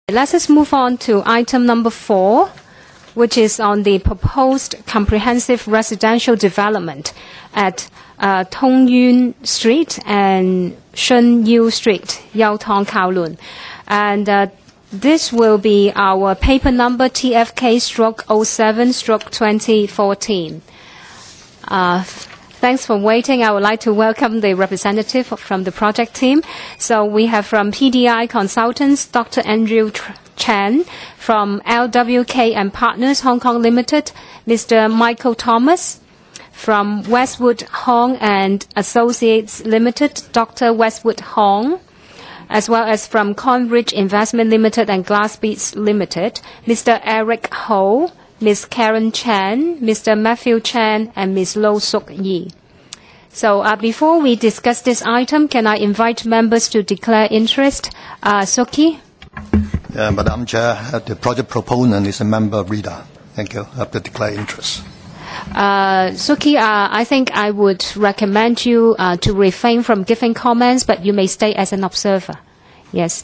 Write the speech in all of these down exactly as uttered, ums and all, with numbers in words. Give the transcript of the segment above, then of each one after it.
Let us move on to item number four, which is on the proposed comprehensive residential development at uh, Tung Yuen Street and Shun Yu Street, Yau Tong Kowloon. And uh, this will be our paper number T F K stroke oh seven stroke twenty fourteen. Uh, Thanks for waiting. I would like to welcome the representative from the project team. So we have from P D I Consultants, Doctor Andrew Chan, from L W K and Partners Hong Kong Limited, Mister Michael Thomas, from Westwood Hong and Associates Limited, Doctor Westwood Hong, as well as from Conbridge Investment Limited and Glassbeads Limited, Mister Eric Ho, Miz Karen Chan, Mister Matthew Chan, and Miz Lo Suk Yi. So uh, before we discuss this item, can I invite members to declare interest? Uh, Suki? Yeah, Madam Chair, the project proponent is a member of REDA. Thank you. I have to declare interest. Uh, Suki, uh, I think I would recommend you uh, to refrain from giving comments, but you may stay as an observer. Yes.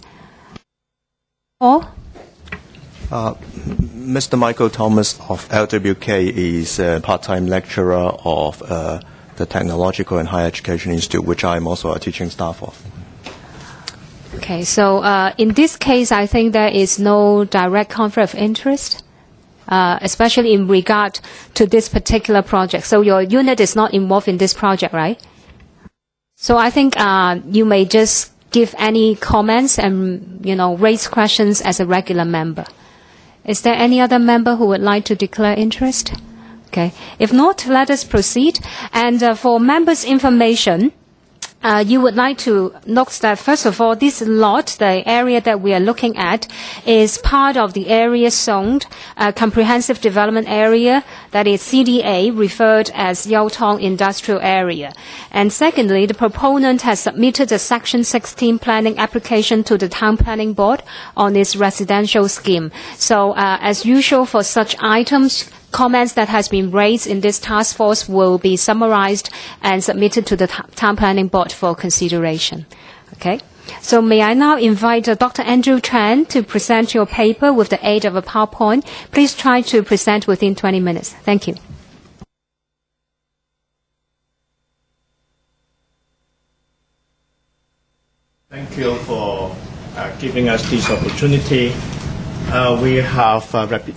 Or? Uh, Mister Michael Thomas of L W K is a part-time lecturer of uh, the Technological and Higher Education Institute, which I am also a teaching staff of. Okay, so uh, in this case, I think there is no direct conflict of interest, uh, especially in regard to this particular project. So your unit is not involved in this project, right? So I think uh, you may just give any comments and, you know, raise questions as a regular member. Is there any other member who would like to declare interest? Okay. If not, let us proceed. And uh, for members' information, uh, you would like to note that, first of all, this lot, the area that we are looking at, is part of the area zoned uh, comprehensive development area, that is C D A, referred as Yau Tong Industrial Area. And secondly, the proponent has submitted a Section sixteen planning application to the Town Planning Board on its residential scheme. So, uh, as usual for such items, comments that has been raised in this task force will be summarized and submitted to the Town Planning Board for consideration. Okay. So may I now invite uh, Doctor Andrew Chan to present your paper with the aid of a PowerPoint. Please try to present within twenty minutes. Thank you. Thank you for uh, giving us this opportunity. Uh, we have uh, rep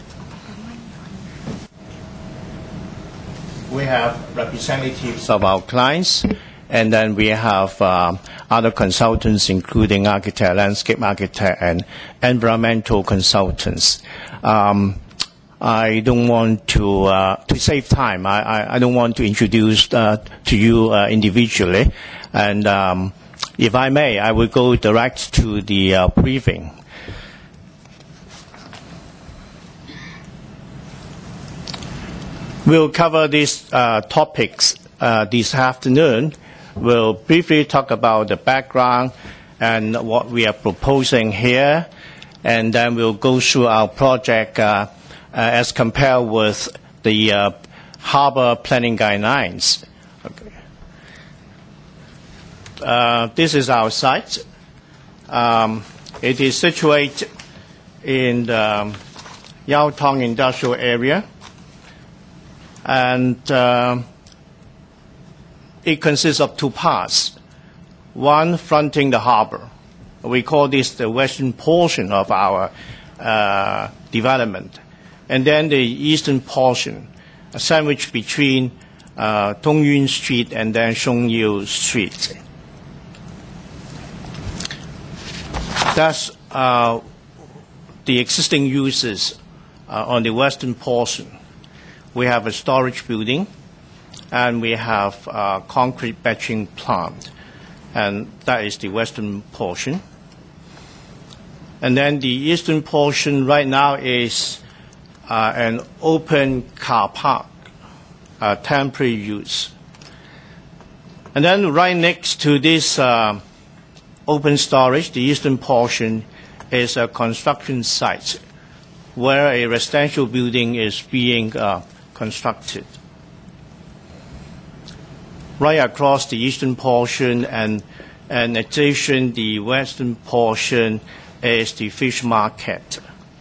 we have representatives of our clients, and then we have uh, other consultants, including architect, landscape architect, and environmental consultants. Um, I don't want to, uh, to save time, I, I, I don't want to introduce uh, to you uh, individually. And um, if I may, I will go direct to the uh, briefing. We'll cover these uh, topics uh, this afternoon. We'll briefly talk about the background and what we are proposing here, and then we'll go through our project uh, uh, as compared with the uh, harbor planning guidelines. Okay. Uh, this is our site. Um, it is situated in the Yau Tong Industrial Area. And uh, it consists of two parts. One fronting the harbor. We call this the western portion of our uh, development. And then the eastern portion, sandwiched between uh, Tung Yuen Street and then Shun Yu Street. That's uh, the existing uses uh, on the western portion. We have a storage building, and we have a concrete batching plant, and that is the western portion. And then the eastern portion right now is uh, an open car park, uh, temporary use. And then right next to this uh, open storage, the eastern portion is a construction site where a residential building is being uh, constructed. Right across the eastern portion and, and adjacent the western portion is the fish market.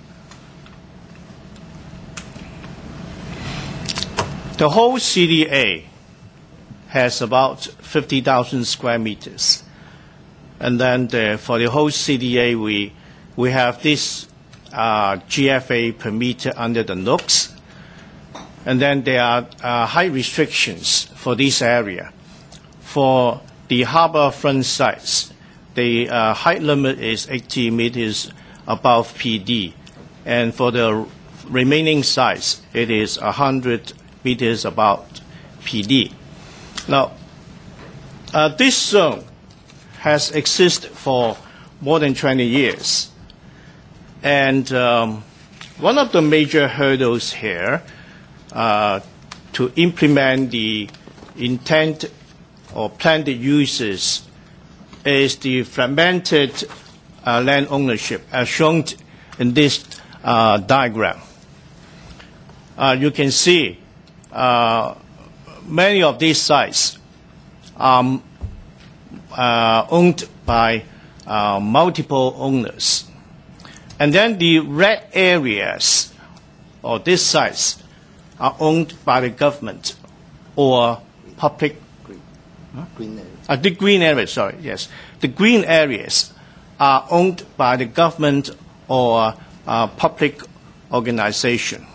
The whole C D A has about fifty thousand square meters. And then the, for the whole C D A, we, we have this uh, G F A per meter under the nooks. And then there are uh, height restrictions for this area. For the harbor front sites, the uh, height limit is eighty meters above P D. And for the remaining sites, it is one hundred meters above P D. Now, uh, this zone has existed for more than twenty years. And um, one of the major hurdles here uh, to implement the intent or planned uses is the fragmented uh, land ownership, as shown in this uh, diagram. Uh, you can see uh, many of these sites are uh, owned by uh, multiple owners. And then the red areas, or these sites, are owned by the government or public. Green area. Uh, the green areas, sorry, yes. The green areas are owned by the government or uh, public organization.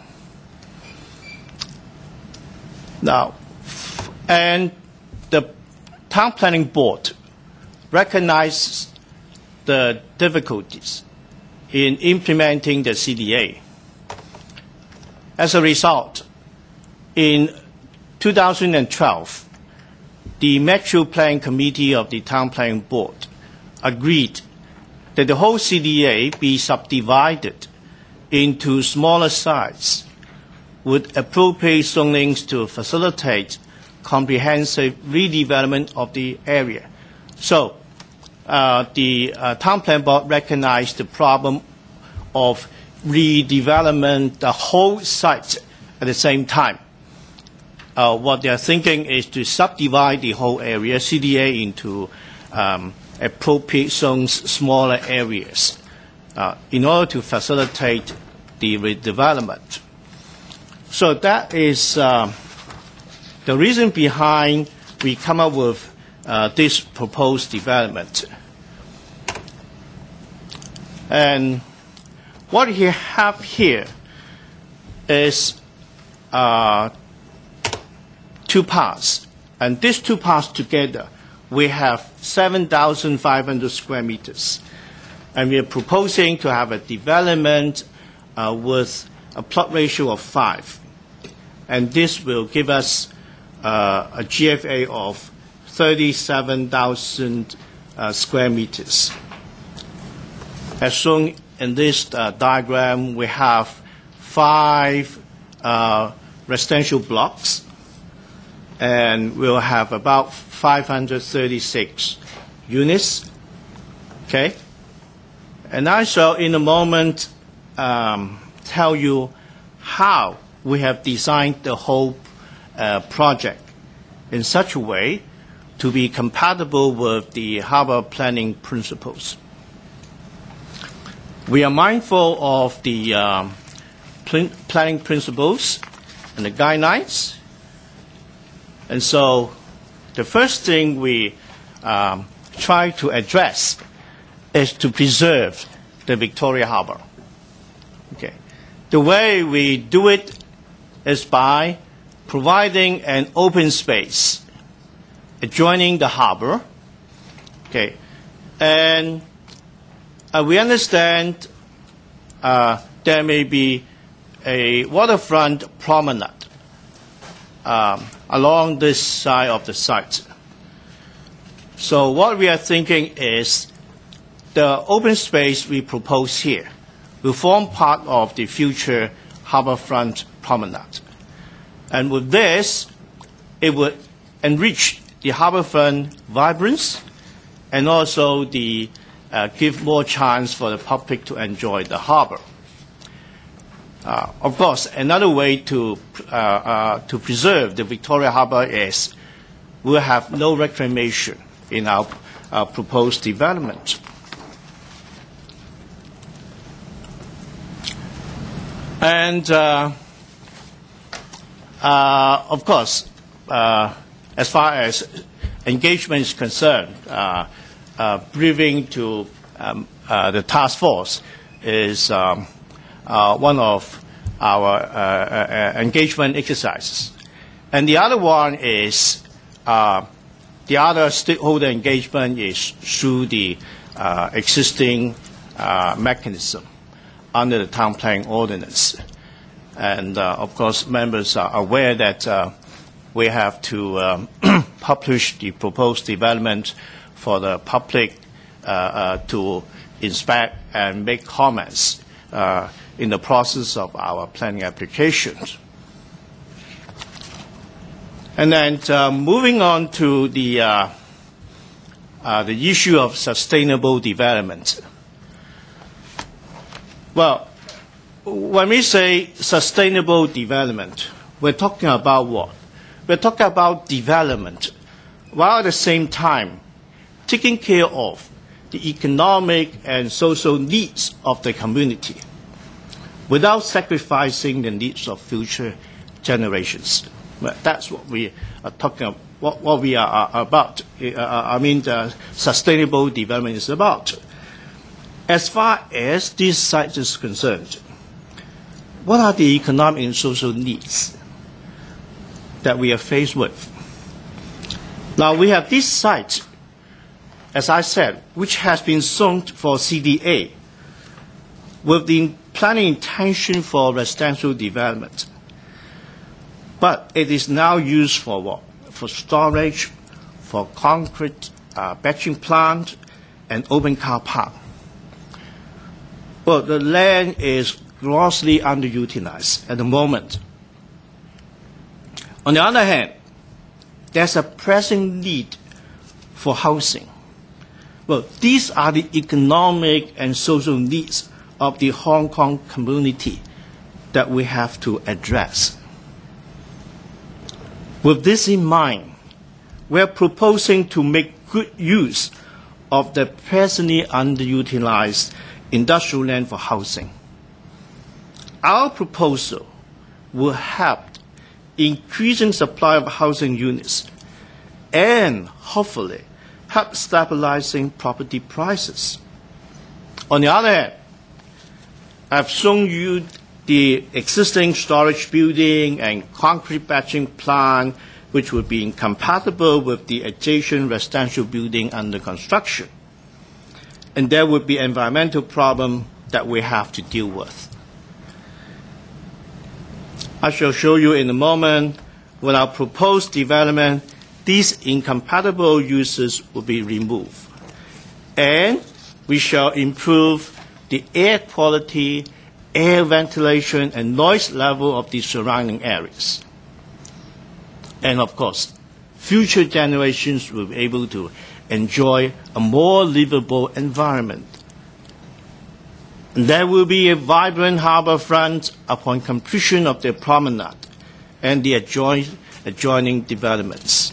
Now, and the Town Planning Board recognizes the difficulties in implementing the C D A. As a result, in two thousand twelve, the Metro Plan Committee of the Town Planning Board agreed that the whole C D A be subdivided into smaller sites with appropriate zonings to facilitate comprehensive redevelopment of the area. So uh, the uh, Town Planning Board recognized the problem of redevelopment the whole site at the same time. Uh, what they're thinking is to subdivide the whole area, C D A, into um, appropriate zones, smaller areas, uh, in order to facilitate the redevelopment. So that is uh, the reason behind we come up with uh, this proposed development. And what we have here is uh, two parts. And these two parts together, we have seven thousand five hundred square meters. And we are proposing to have a development uh, with a plot ratio of five. And this will give us uh, a G F A of thirty-seven thousand uh, square meters. As shown in this uh, diagram, we have five uh, residential blocks, and we'll have about five hundred thirty-six units. Okay? And I shall, in a moment, um, tell you how we have designed the whole uh, project in such a way to be compatible with the harbor planning principles. We are mindful of the um, pl- planning principles and the guidelines. And so the first thing we um, try to address is to preserve the Victoria Harbour. Okay. The way we do it is by providing an open space adjoining the harbour. Okay. And uh, we understand uh, there may be a waterfront promenade um, along this side of the site. So what we are thinking is the open space we propose here will form part of the future harbourfront promenade. And with this, it would enrich the harbourfront vibrance and also the, uh, give more chance for the public to enjoy the harbour. Uh, of course, another way to, uh, uh, to preserve the Victoria Harbour is we'll have no reclamation in our uh, proposed development. And uh, uh, of course, uh, as far as engagement is concerned, uh, uh, briefing to um, uh, the task force is um, uh, one of our uh, uh, engagement exercises. And the other one is uh, the other stakeholder engagement is through the uh, existing uh, mechanism under the town planning ordinance. And uh, of course, members are aware that uh, we have to um, publish the proposed development for the public uh, uh, to inspect and make comments uh, in the process of our planning applications. And then uh, moving on to the, uh, uh, the issue of sustainable development. Well, when we say sustainable development, we're talking about what? We're talking about development, while at the same time taking care of the economic and social needs of the community without sacrificing the needs of future generations. Well, that's what we are talking about, what, what we are about. Uh, I mean, the sustainable development is about. As far as this site is concerned, what are the economic and social needs that we are faced with? Now, we have this site, as I said, which has been zoned for C D A with the planning intention for residential development. But it is now used for what? For storage, for concrete uh, batching plant, and open car park. Well, the land is grossly underutilized at the moment. On the other hand, there's a pressing need for housing. Well, these are the economic and social needs of the Hong Kong community that we have to address. With this in mind, we are proposing to make good use of the presently underutilized industrial land for housing. Our proposal will help increasing supply of housing units and hopefully help stabilizing property prices. On the other hand, I've shown you the existing storage building and concrete batching plant, which would be incompatible with the adjacent residential building under construction. And there would be environmental problem that we have to deal with. I shall show you in a moment, with our proposed development, these incompatible uses will be removed. And we shall improve the air quality, air ventilation, and noise level of the surrounding areas. And of course, future generations will be able to enjoy a more livable environment. There will be a vibrant harbour front upon completion of the promenade and the adjoin adjoining developments.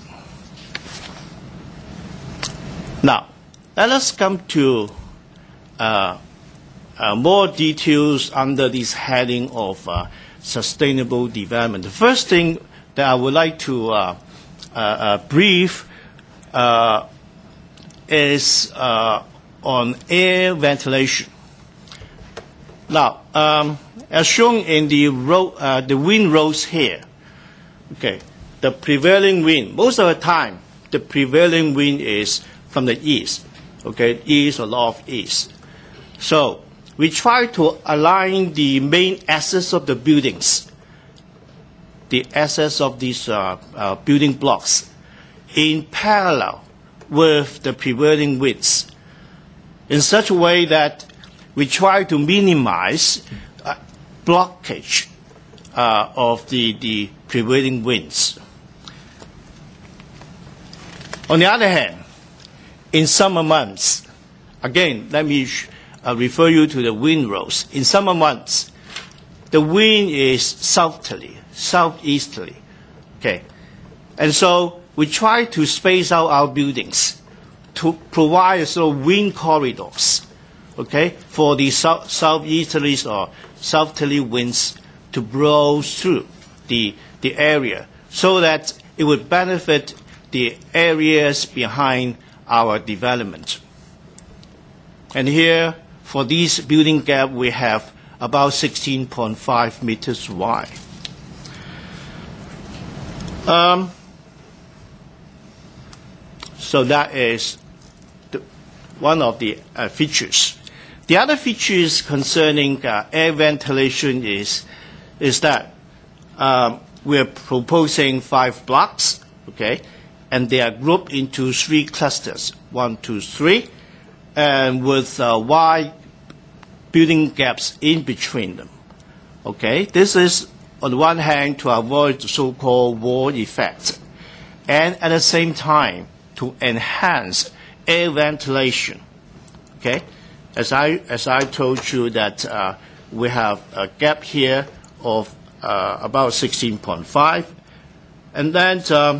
Now, let us come to uh, uh, more details under this heading of uh, sustainable development. The first thing that I would like to uh, uh, uh, brief uh, is uh, on air ventilation. Now, um, as shown in the, road, uh, the wind rows here, okay, the prevailing wind, most of the time, the prevailing wind is from the east, okay, east or northeast. So we try to align the main axis of the buildings, the axis of these uh, uh, building blocks, in parallel with the prevailing winds, in such a way that we try to minimize uh, blockage uh, of the, the prevailing winds. On the other hand, in summer months, again, let me uh, refer you to the wind rows. In summer months, the wind is southerly, southeasterly, okay? And so we try to space out our buildings to provide sort of wind corridors okay, for the south, southeasterlies or southerly winds to blow through the, the area so that it would benefit the areas behind our development. And here, for this building gap, we have about sixteen point five meters wide. Um, so that is the, one of the uh, features. The other features concerning uh, air ventilation is, is that um, we're proposing five blocks, okay, and they are grouped into three clusters, one, two, three, and with uh, wide building gaps in between them. Okay, this is on the one hand to avoid the so-called wall effect, and at the same time to enhance air ventilation. Okay, as I as I told you that uh, we have a gap here of uh, about sixteen point five, and then um,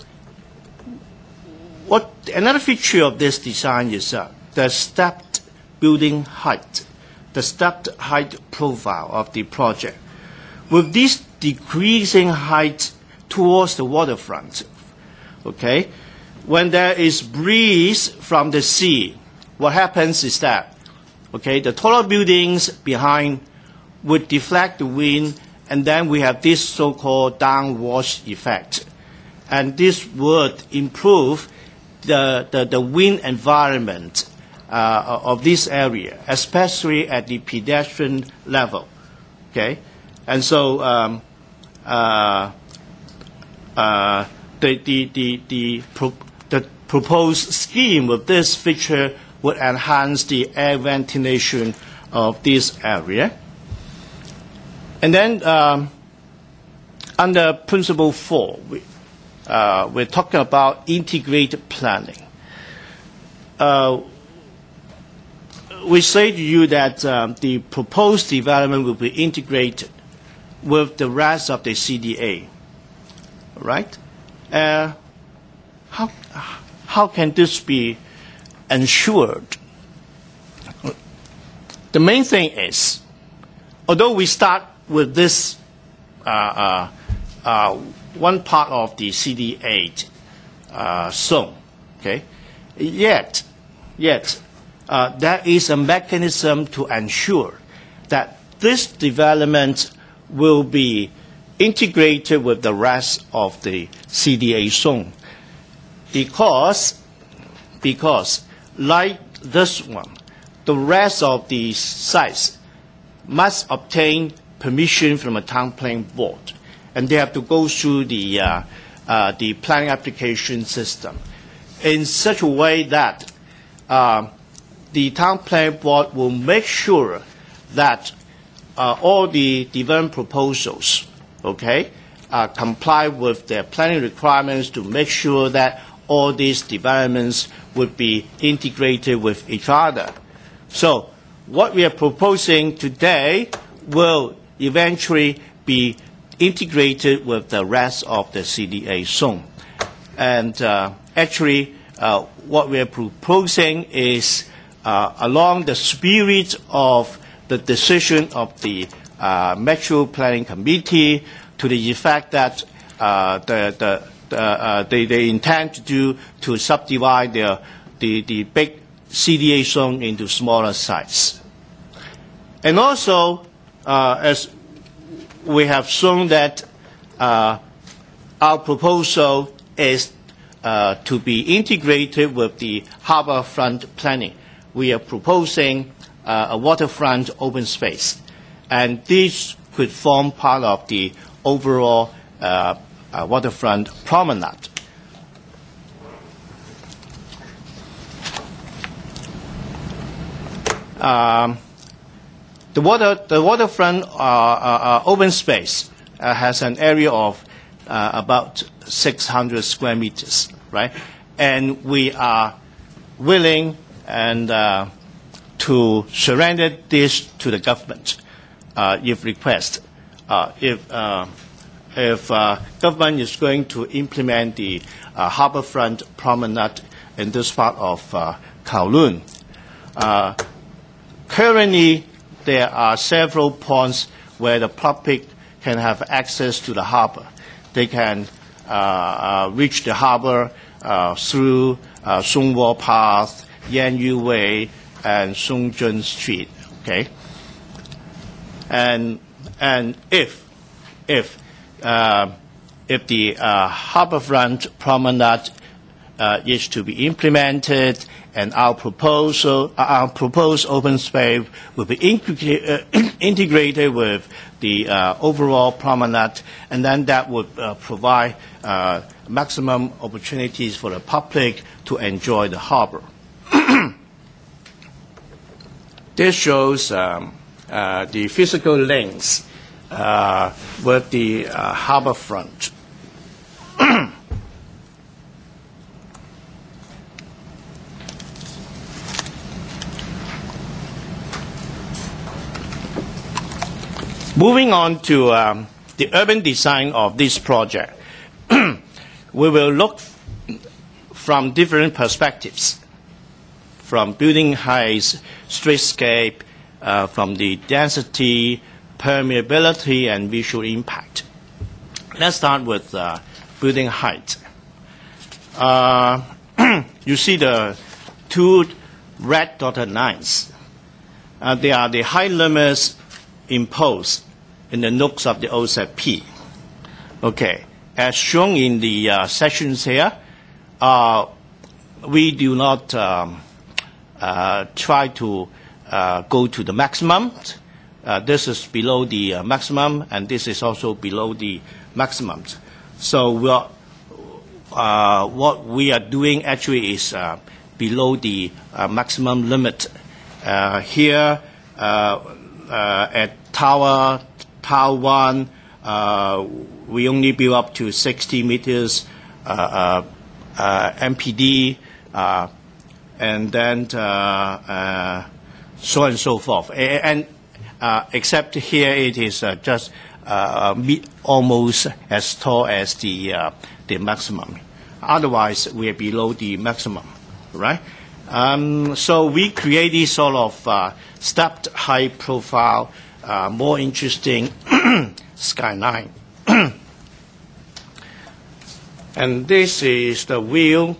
what another feature of this design is uh, the stepped building height, the stepped height profile of the project. With this decreasing height towards the waterfront, okay, when there is breeze from the sea, what happens is that, okay, the taller buildings behind would deflect the wind, and then we have this so-called downwash effect. And this would improve the, the, the wind environment uh, of this area, especially at the pedestrian level, okay? And so um, uh, uh, the, the, the, the, pro the proposed scheme with this feature would enhance the air ventilation of this area. And then um, under Principle four, we, uh, we're talking about integrated planning. Uh, we say to you that um, the proposed development will be integrated with the rest of the C D A, right? Uh, how, how can this be ensured? The main thing is, although we start with this uh, uh, uh, one part of the C D A uh, zone, okay, yet, yet uh, there is a mechanism to ensure that this development will be integrated with the rest of the C D A zone, because, because like this one, the rest of the sites must obtain permission from a town planning board, and they have to go through the, uh, uh, the planning application system in such a way that uh, the town planning board will make sure that uh, all the development proposals, okay, uh, comply with their planning requirements to make sure that all these developments would be integrated with each other. So what we are proposing today will eventually be integrated with the rest of the C D A zone. And uh, actually, uh, what we are proposing is uh, along the spirit of the decision of the uh, Metro Planning Committee, to the effect that uh, the, the, the, uh, they, they intend to do to subdivide the, the, the big C D A zone into smaller sites. And also, uh, as we have shown that uh, our proposal is uh, to be integrated with the harborfront planning. We are proposing uh, a waterfront open space, and this could form part of the overall uh, uh, waterfront promenade. Um, the water, the waterfront uh, uh, uh, open space uh, has an area of uh, about six hundred square meters, right? And we are willing and uh, to surrender this to the government uh, if requested. Uh, if uh, if uh, government is going to implement the uh, harborfront promenade in this part of uh, Kowloon, uh, currently, there are several points where the public can have access to the harbor. They can uh, uh, reach the harbor uh, through uh, Sung Wo Path, Yan Yu Way, and Sung Jun Street. Okay, and and if if uh, if the uh, harborfront promenade uh, is to be implemented, and our proposal, our proposed open space will be integra- uh, integrated with the uh, overall promenade, and then that would uh, provide uh, maximum opportunities for the public to enjoy the harbor. This shows um, uh, the physical links uh, with the uh, harbor front. Moving on to um, the urban design of this project, we will look from different perspectives, from building heights, streetscape, uh, from the density, permeability, and visual impact. Let's start with uh, building height. Uh, you see the two red dotted lines. Uh, they are the height limits imposed in the nooks of the O Z P. Okay, as shown in the uh, sections here, uh, we do not um, uh, try to uh, go to the maximum. Uh, this is below the uh, maximum, and this is also below the maximum. So we are, uh, what we are doing actually is uh, below the uh, maximum limit. Uh, here, uh, uh, at Tower, Tower one, uh, we only build up to sixty meters uh, uh, uh, M P D, uh, and then uh, uh, so on and so forth. And uh, except here, it is uh, just uh, meet almost as tall as the uh, the maximum. Otherwise, we are below the maximum, right? Um, so we create this sort of uh, stepped high profile, uh, more interesting skyline. And this is the view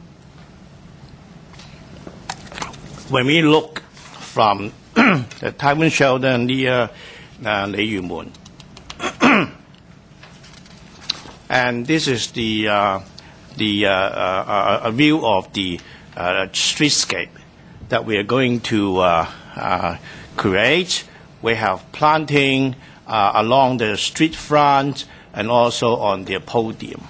when we look from the Taiwan Sheldon near uh, Lei Yumun. And this is the uh, the uh, uh, uh, view of the uh, streetscape that we are going to uh, uh, create. We have planting uh, along the street front and also on the podium.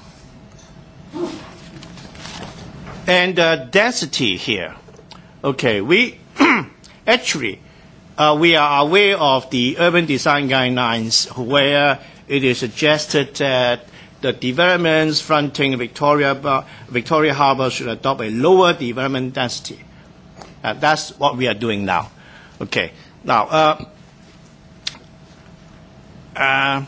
And uh, density here. Okay, we actually uh, we are aware of the urban design guidelines where it is suggested that the developments fronting Victoria, Victoria Harbour should adopt a lower development density. Uh, that's what we are doing now. Okay. Now, uh, uh,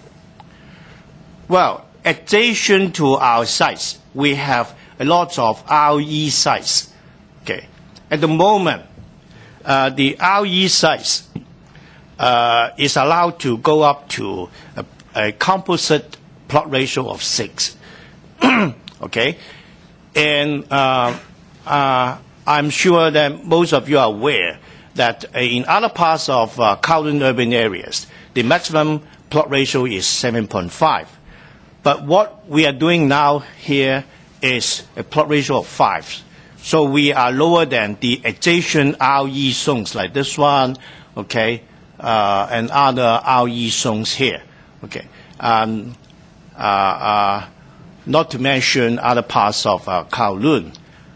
well, adjacent to our sites, we have a lot of R E sites. Okay. At the moment, uh, the R E sites uh, is allowed to go up to a, a composite plot ratio of six. Okay, and uh, uh, I'm sure that most of you are aware that in other parts of uh, Kowloon urban areas, the maximum plot ratio is seven point five. But what we are doing now here is a plot ratio of five. So we are lower than the adjacent R E zones like this one, okay, uh, and other R E zones here, okay. Um, Uh, uh, not to mention other parts of uh, Kowloon.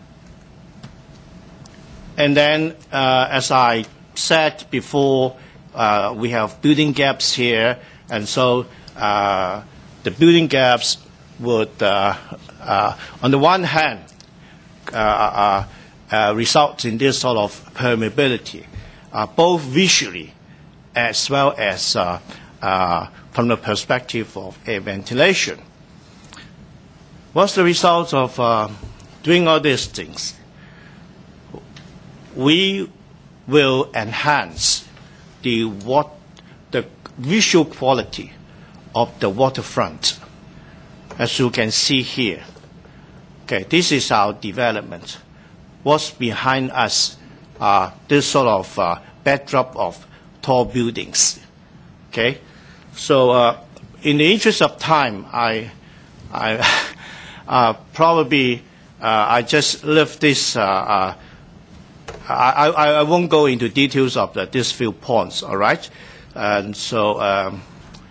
And then, uh, as I said before, uh, we have building gaps here, and so uh, the building gaps would, uh, uh, on the one hand, uh, uh, uh, result in this sort of permeability, uh, both visually as well as uh, uh, from the perspective of air ventilation. What's the result of uh, doing all these things? We will enhance the, what, the visual quality of the waterfront, as you can see here. Okay, this is our development. What's behind us are this sort of uh, backdrop of tall buildings. Okay, so uh, in the interest of time, I, I uh, probably uh, I just left this. Uh, uh, I, I, I won't go into details of the, these few points. All right, and so um,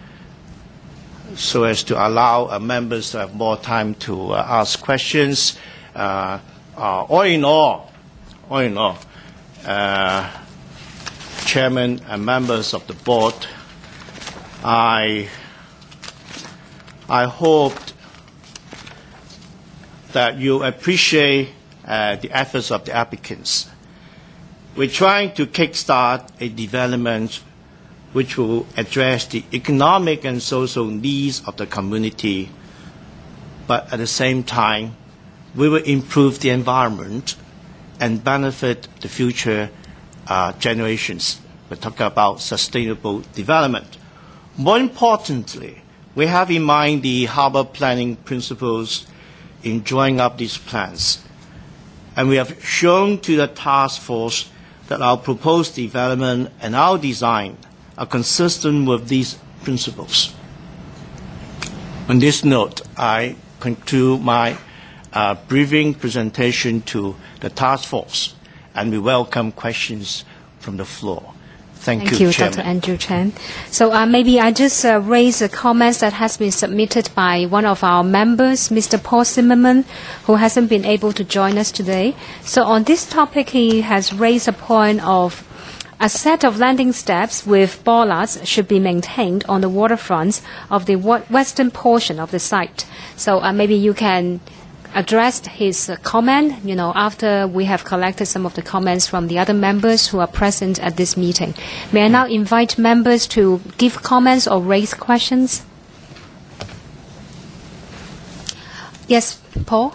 so as to allow uh, members to have more time to uh, ask questions. Uh, uh, all in all, all in all, uh, Chairman and members of the board, I I hoped that you appreciate uh, the efforts of the applicants. We're trying to kickstart a development which will address the economic and social needs of the community, but at the same time, we will improve the environment and benefit the future uh, generations. We're talking about sustainable development. More importantly, we have in mind the harbor planning principles in drawing up these plans. And we have shown to the task force that our proposed development and our design are consistent with these principles. On this note, I conclude my uh, briefing presentation to the task force, and we welcome questions from the floor. Thank, Thank you, you, Chairman. Doctor Andrew Chan. So uh, maybe I just uh, raise a comment that has been submitted by one of our members, Mister Paul Zimmerman, who hasn't been able to join us today. So on this topic, he has raised a point of a set of landing steps with bollards should be maintained on the waterfront of the western portion of the site. So uh, maybe you can address his uh, comment, you know, after we have collected some of the comments from the other members who are present at this meeting. May I now invite members to give comments or raise questions? Yes, Paul?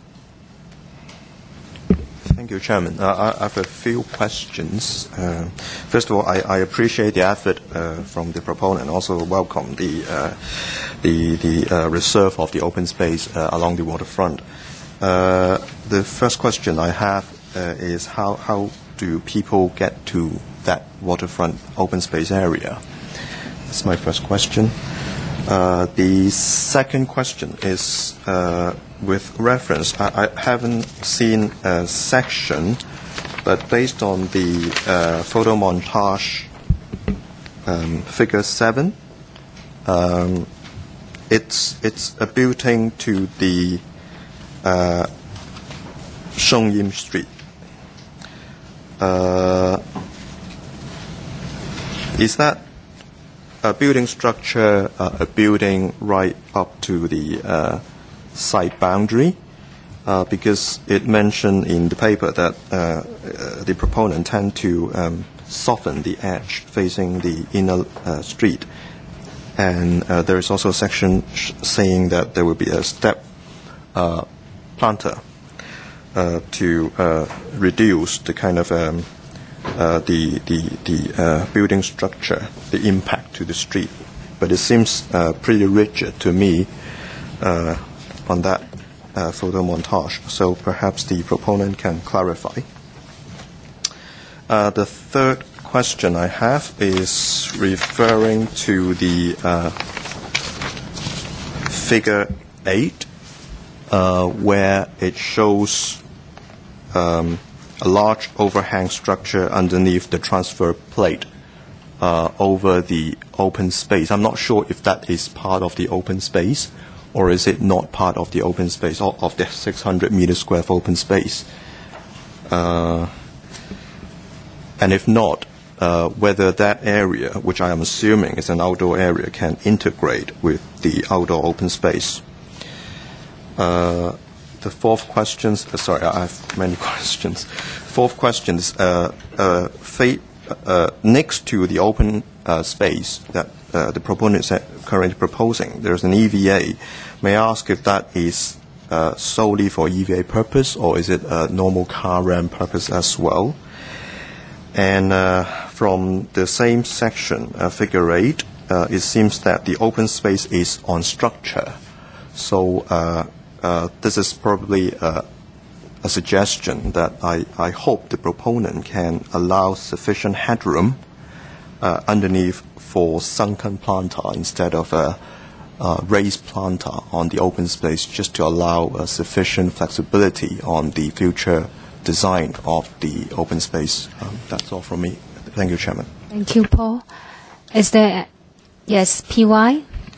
Thank you, Chairman. Uh, I have a few questions. Uh, first of all, I, I appreciate the effort uh, from the proponent and also welcome the uh, the, the uh, reserve of the open space uh, along the waterfront. Uh, the first question I have uh, is how, how do people get to that waterfront open space area? That's my first question. Uh, the second question is uh, with reference. I, I haven't seen a section, but based on the uh, photo montage, um, figure seven, um, it's it's a building to the uh, Sheng Yim Street. Uh, is that a building structure, uh, a building right up to the uh, site boundary? Uh, because it mentioned in the paper that uh, uh, the proponent tend to um, soften the edge facing the inner uh, street. And uh, there is also a section sh- saying that there will be a step uh, planter uh, to uh, reduce the kind of um, uh, the the, the uh, building structure, the impact to the street. But it seems uh, pretty rigid to me uh, on that uh, photo montage. So perhaps the proponent can clarify. Uh, the third question I have is referring to the uh, figure eight, uh, where it shows um, a large overhang structure underneath the transfer plate uh, over the open space. I'm not sure if that is part of the open space, or is it not part of the open space, or of the six hundred meter square of open space? Uh, and if not, uh, whether that area, which I am assuming is an outdoor area, can integrate with the outdoor open space. Uh, the fourth question, uh, sorry, I have many questions. Fourth question is, uh, uh, fa- uh, next to the open uh, space that uh, the proponent is currently proposing, there's an E V A. May I ask if that is uh, solely for E V A purpose, or is it a normal car ramp purpose as well? And uh, from the same section, uh, figure eight, uh, it seems that the open space is on structure. So uh, uh, this is probably uh, a suggestion that I, I hope the proponent can allow sufficient headroom uh, underneath for sunken planter instead of a, a raised planter on the open space, just to allow uh, sufficient flexibility on the future design of the open space. Um, that's all from me. Thank you, Chairman. Thank you, Paul. Is there yes, P Y?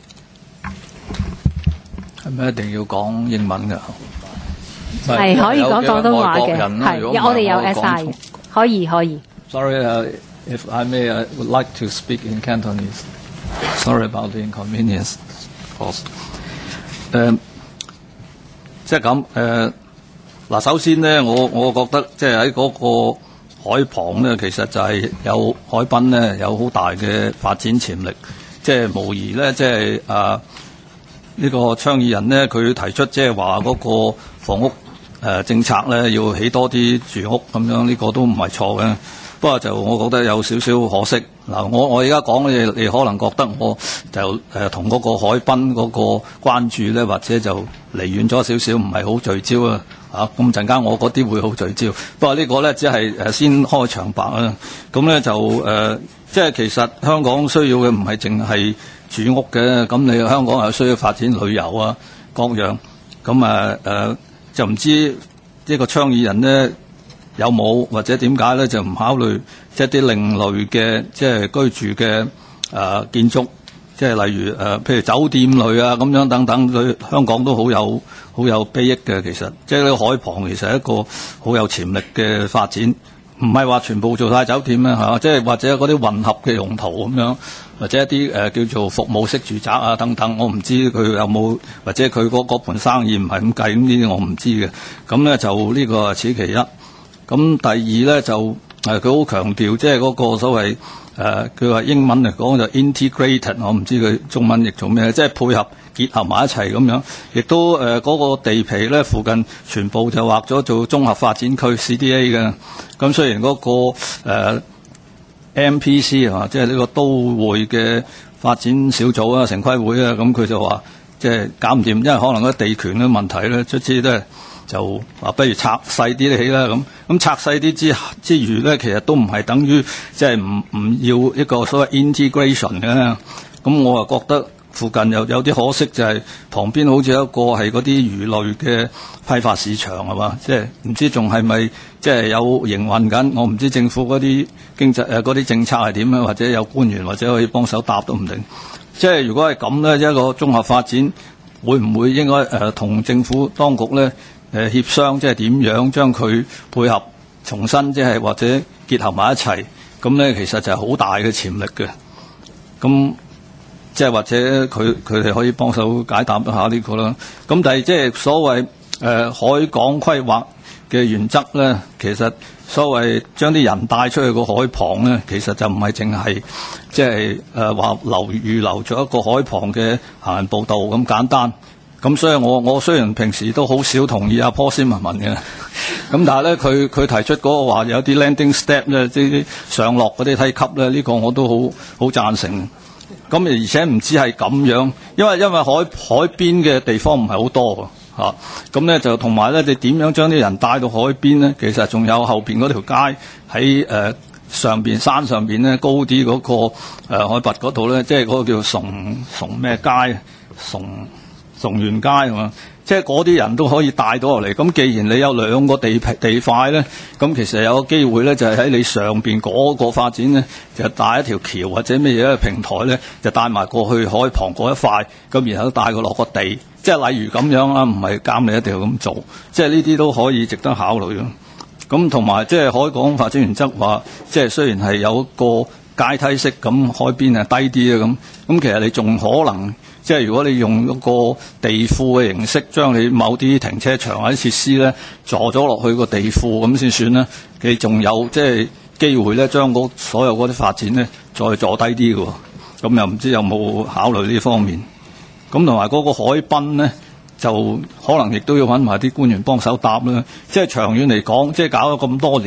係咪一定要講英文㗎？ 係可以講廣東話嘅， 係我哋有 S I， 可以可以。 Sorry, uh, if I may, I would like to speak in Cantonese. Sorry about the inconvenience caused. 誒，即係咁誒。嗱，首先咧，我我覺得即係喺嗰個海旁咧，其實就係有海濱咧，有好大嘅發展潛力。即係無疑咧，即係啊呢個倡議人咧，佢提出即係話嗰個房屋誒、呃、政策咧，要起多啲住屋咁樣，呢、這個都唔係錯嘅。不過就我覺得有少少可惜。嗱，我我而家講嘅嘢，你可能覺得我就誒同嗰個海濱嗰個關注咧，或者就離遠咗少少，唔係好聚焦啊。啊，咁陣間我嗰啲會好聚焦。不過呢個咧只係誒先開場白啦。咁咧就誒、呃，即係其實香港需要嘅唔係淨係住屋嘅，咁你香港係需要發展旅遊啊各樣。咁啊誒，就唔知呢個倡議人咧有冇或者點解咧就唔考慮即係啲另類嘅即係居住嘅誒、呃、建築，即係例如誒、呃、譬如酒店類啊咁樣等等，對香港都好有好有裨益嘅。其實即係呢個海旁其實係一個好有潛力嘅發展，唔係話全部做晒酒店啊嚇，即係或者嗰啲混合嘅用途咁樣，或者一啲誒、呃、叫做服務式住宅啊等等，我唔知佢有冇，或者佢嗰嗰盤生意唔係咁計，咁呢啲我唔知嘅。咁咧就呢個係此其一。咁第二咧就誒佢好強調即係嗰個所謂誒佢話英文嚟講就 integrated， 我唔知佢中文譯做咩，即係配合結合埋一齊咁樣。亦都誒嗰、呃嗰個地皮咧附近全部就劃咗做綜合發展區 C D A 嘅。咁雖然嗰、嗰個、呃、M P C 啊，即係呢個都會嘅發展小組啊、城規會啊，咁佢就話即係搞唔掂，因為可能嗰地權嘅問題咧，卒之咧。就話不如拆細啲起啦咁，咁拆細啲之之餘咧，其實都唔係等於即係唔唔要一個所謂 integration 嘅。咁我啊覺得附近有有啲可惜，就係旁邊好似有一個係嗰啲魚類嘅批發市場係嘛，即係唔知仲係咪即係有營運緊？我唔知政府嗰啲經濟誒嗰啲政策係點樣，或者有官員或者可以幫手答都唔定。即係如果係咁咧，一個綜合發展會唔會應該誒同、呃、政府當局咧？誒協商即係點樣將佢配合重新即係或者結合埋一齊，咁咧其實就係好大嘅潛力嘅。咁即係或者佢佢哋可以幫手解答一下呢個啦。咁但係即係所謂誒、呃、海港規劃嘅原則咧，其實所謂將啲人帶出去個海旁咧，其實就唔係淨係即係誒話留預留咗一個海旁嘅行人步道咁簡單。咁所以我我雖然平時都好少同意阿 Paul Zimmerman嘅，咁但係咧佢佢提出嗰個話有啲 landing step 咧，即係上落嗰啲梯級咧，呢、這個我都好好贊成。咁而且唔止係咁樣，因為因為海海邊嘅地方唔係好多㗎，咁咧就同埋咧你點樣將啲人帶到海邊咧？其實仲有後邊嗰條街喺誒、呃、上邊山上邊咧高啲嗰、那個誒、呃、海拔嗰度咧，即係嗰個叫崇崇咩街崇。崇源街係嘛，即係嗰啲人都可以帶到落嚟。咁既然你有兩個地地塊咧，咁其實有個機會咧，就係喺你上邊嗰個發展咧，就帶一條橋或者咩嘢一個平台咧，就帶埋過去海旁嗰一塊，咁然後帶佢落個地，即係例如咁樣啦，唔係監你一定要咁做，即係呢啲都可以值得考慮咯。咁同埋即係海港發展原則話，即係雖然係有一個階梯式咁，海邊係低啲嘅咁，咁其實你仲可能。即係如果你用一個地庫嘅形式，將你某啲停車場或者設施咧，坐咗落去個地庫咁先算啦。你仲有即係機會咧，將嗰所有嗰啲發展咧，再坐低啲嘅。咁又唔知有冇考慮呢方面？咁同埋嗰個海濱咧，就可能亦都要揾埋啲官員幫手答啦。即係長遠嚟講，即係搞咗咁多年，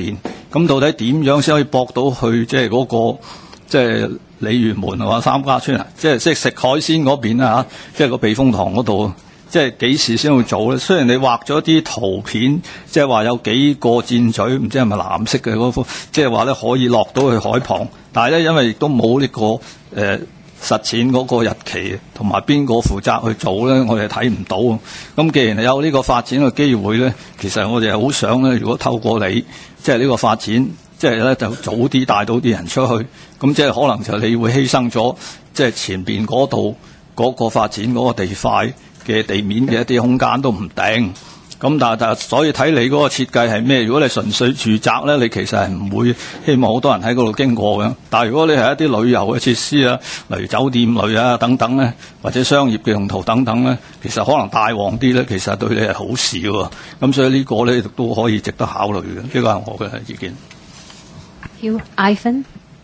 咁到底點樣先可以駁到去即係嗰個即係鯉魚門或者三家村啊？即係即係食海鮮嗰邊啊，即係個避風塘嗰度。即係幾時先會做咧？雖然你畫咗啲圖片，即係話有幾個箭嘴，唔知係咪藍色嘅嗰幅，即係話咧可以落到去海旁，但係咧因為亦都冇呢個誒、呃、實踐嗰個日期同埋邊個負責去做咧，我哋睇唔到。咁既然有呢個發展嘅機會咧，其實我哋係好想咧，如果透過你即係呢個發展，即係咧就早啲帶到啲人出去，咁即係可能就你會犧牲咗即係前邊嗰度嗰個發展嗰個地塊嘅地面嘅一啲空間都唔定，咁但係但係所以睇你嗰個設計係咩？如果你純粹住宅咧，你其實係唔會希望好多人喺嗰度經過嘅。但係如果你係一啲旅遊嘅設施啊，例如酒店類啊等等咧，或者商業嘅用途等等咧，其實可能大旺啲咧，其實對你係好事喎。咁所以呢個咧都可以值得考慮嘅。呢個係我嘅意見。 You, Ivan，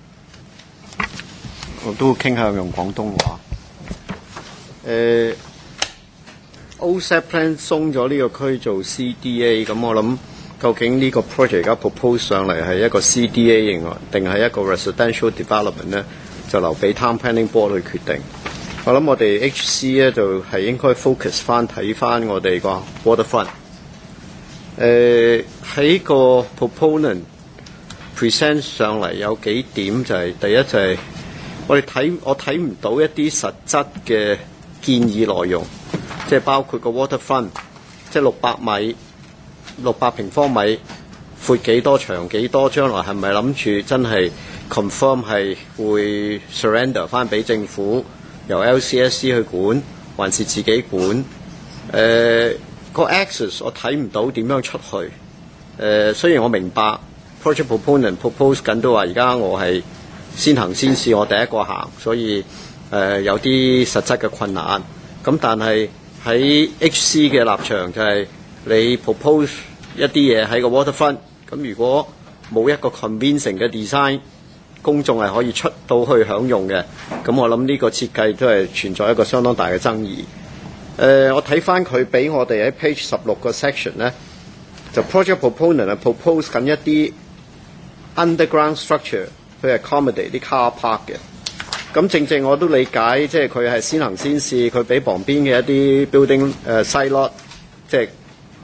我都傾向用廣東話。誒、呃。O S E P plan 鬆咗呢個區做 C D A， 咁我諗究竟呢個 project 而家 propose 上嚟係一個 C D A 型定係一個 residential development 咧，就留俾 Town Planning Board 去決定。我諗我哋 H C 咧就係應該 focus 翻睇翻我哋個 waterfront。誒喺個 proponent present 上嚟有幾點就係、是、第一就係我哋睇我睇唔到一啲實質嘅建議內容。即係包括個 waterfront， 即係六百米、六百平方米，闊幾多、長幾多，將來係咪諗住真係 confirm 係會 surrender 翻俾政府，由 L C S C 去管，還是自己管？誒、呃個 access 我睇唔到點樣出去。誒、呃、雖然我明白 project proponent propose 緊都話而家我係先行先試，我第一個行，所以誒、呃、有啲實質嘅困難。咁但係喺 H C 嘅立場就係你 propose 一啲嘢喺個 waterfront， 咁如果冇一個 convincing 嘅 design， 公眾係可以出到去享用嘅，咁我諗呢個設計都係存在一個相當大嘅爭議。誒、呃，我睇翻佢俾我哋喺 page 十六個 section 咧，就 project proponent 係 propose 緊一啲 underground structure 去 accommodate 啲 car park 嘅。咁正正我都理解，即係佢係先行先試，佢俾旁邊嘅一啲 building 誒 side lot， 即係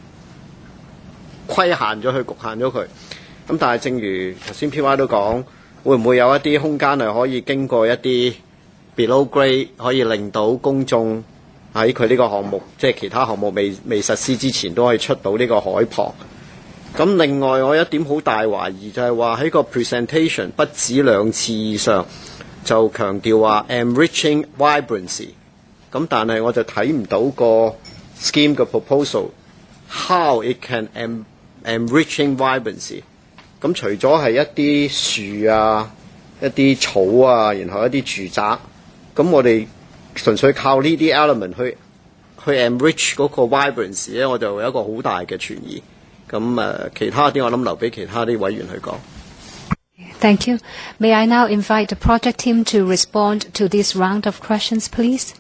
規限咗佢，局限咗佢。咁但係正如頭先 P Y 都講，會唔會有一啲空間係可以經過一啲 below grade， 可以令到公眾喺佢呢個項目，即係其他項目未未實施之前，都可以出到呢個海旁。咁另外我有一點好大懷疑就係話喺個 presentation 不止兩次以上，就強調話 enriching vibrancy， 咁但係我就睇唔到個 scheme 嘅 proposal how it can en enriching vibrancy。咁除咗係一啲樹啊、一啲草啊，然後一啲住宅，咁我哋純粹靠呢啲 element 去去 enrich 嗰個 vibrancy 咧，我就有一個好大嘅存疑。咁誒，其他啲我諗留俾其他啲委員去講。 Thank you. May I now invite the project team to respond to this round of questions, please?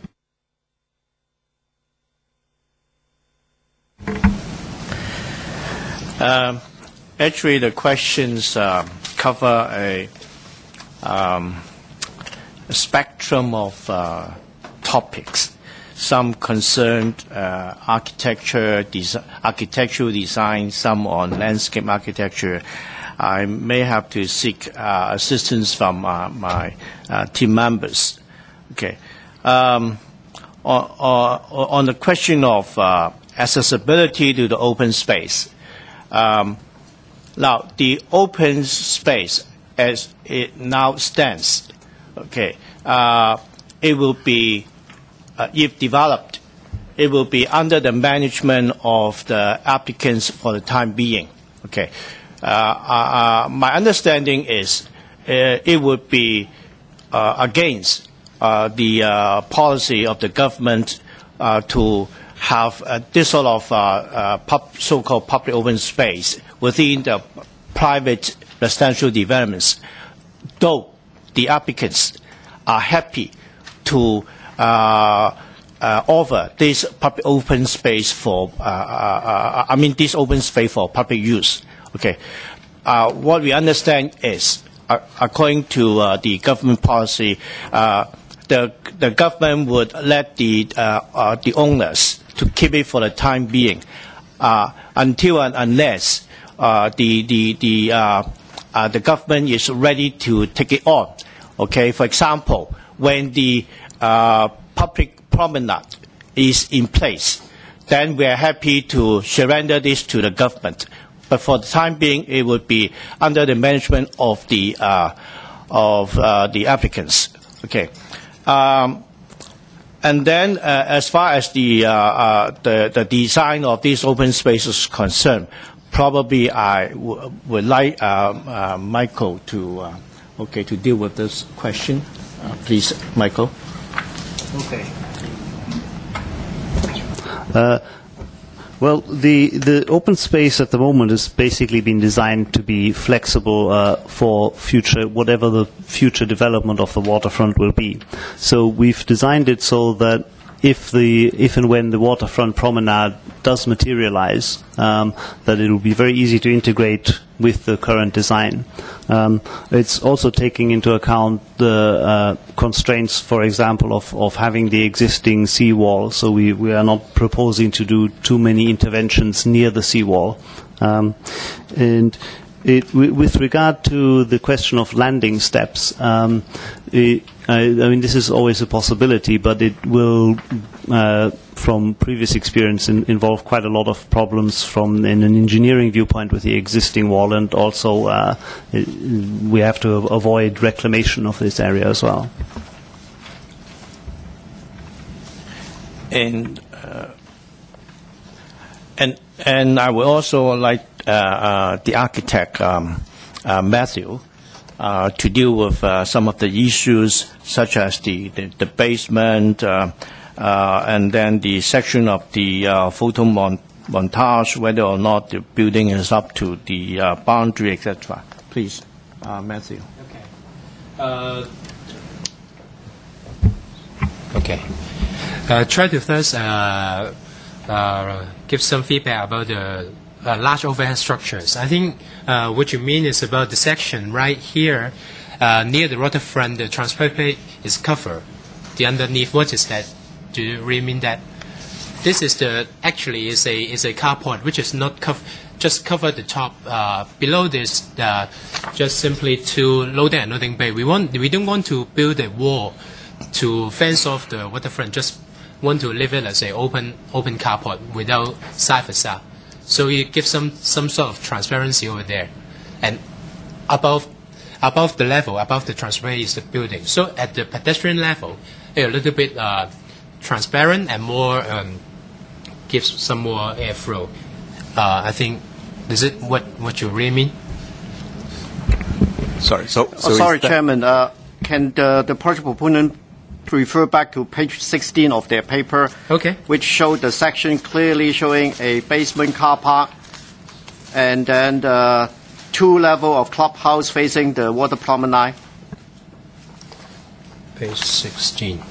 Uh, actually, the questions uh, cover a, um, a spectrum of uh, topics. Some concerned uh, architecture, des- architectural design, some on landscape architecture. I may have to seek uh, assistance from uh, my uh, team members. Okay. Um, on, on, on the question of uh, accessibility to the open space, um, now the open space as it now stands, okay, uh, it will be, uh, if developed, it will be under the management of the applicants for the time being. Okay. Uh, uh, my understanding is uh, it would be uh, against uh, the uh, policy of the government uh, to have uh, this sort of uh, uh, pub- so-called public open space within the private residential developments, though the applicants are happy to uh, uh, offer this public open space for, uh, uh, uh, I mean, this open space for public use. Okay, uh, what we understand is, uh, according to uh, the government policy, uh, the the government would let the uh, uh, the owners to keep it for the time being, uh, until and unless uh, the the the uh, uh, the government is ready to take it on. Okay, for example, when the uh, public promenade is in place, then we are happy to surrender this to the government. But for the time being, it would be under the management of the uh, of uh, the applicants. Okay, um, and then uh, as far as the, uh, uh, the the design of these open spaces is concerned, probably I w would like uh, uh, Michael to uh, okay to deal with this question. Uh, please, Michael. Okay. Uh, well, the the open space at the moment has basically been designed to be flexible uh, for future, whatever the future development of the waterfront will be. So we've designed it so that if the if and when the waterfront promenade does materialize, um, that it will be very easy to integrate with the current design. Um, it's also taking into account the uh, constraints, for example, of, of having the existing seawall. So we, we are not proposing to do too many interventions near the seawall. Um, and It, with regard to the question of landing steps, um, it, I, I mean, this is always a possibility, but it will, uh, from previous experience, in, involve quite a lot of problems from in an engineering viewpoint with the existing wall, and also uh, it, we have to avoid reclamation of this area as well. And uh, and and I would also like uh, uh, the architect um, uh, Matthew uh, to deal with uh, some of the issues such as the the, the basement uh, uh, and then the section of the uh, photo mon montage, whether or not the building is up to the uh, boundary, et cetera. Please, uh, Matthew. Okay. Uh, okay. Uh, try to first uh, uh, give some feedback about the uh, large overhead structures. I think uh, what you mean is about the section right here uh, near the waterfront. The transfer plate is covered. The underneath, what is that? Do you really mean that? This is the actually is a is a carport which is not cover, just cover the top. Uh, below this, uh, just simply to loading and loading bay. We want we don't want to build a wall to fence off the waterfront. Just want to leave it as a open open carport without side facade. So you give some some sort of transparency over there, and above above the level above the transfer is the building. So at the pedestrian level, a little bit uh, transparent and more um, gives some more airflow. Uh, I think is it what what you really mean? Sorry. So, so oh, sorry, that... Chairman. Uh, can the, the project proponent refer back to page sixteen of their paper, okay, which showed the section clearly showing a basement car park and then the two level of clubhouse facing the water promenade? Page sixteen.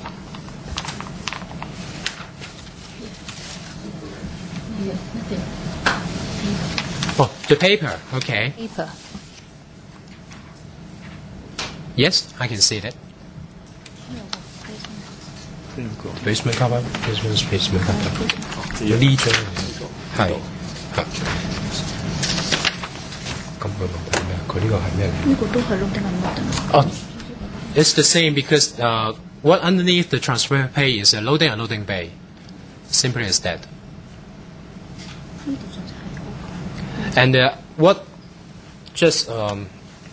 Oh, the paper. Okay. Paper. Yes, I can see that. Basement cover, basement basement cover. 呢張係係。咁佢問題咩？佢呢個係咩？呢個都係 loading and loading。哦 ，it's the same because uh, what underneath the transfer pay is a loading and loading bay. Simply as that. And uh, what just um,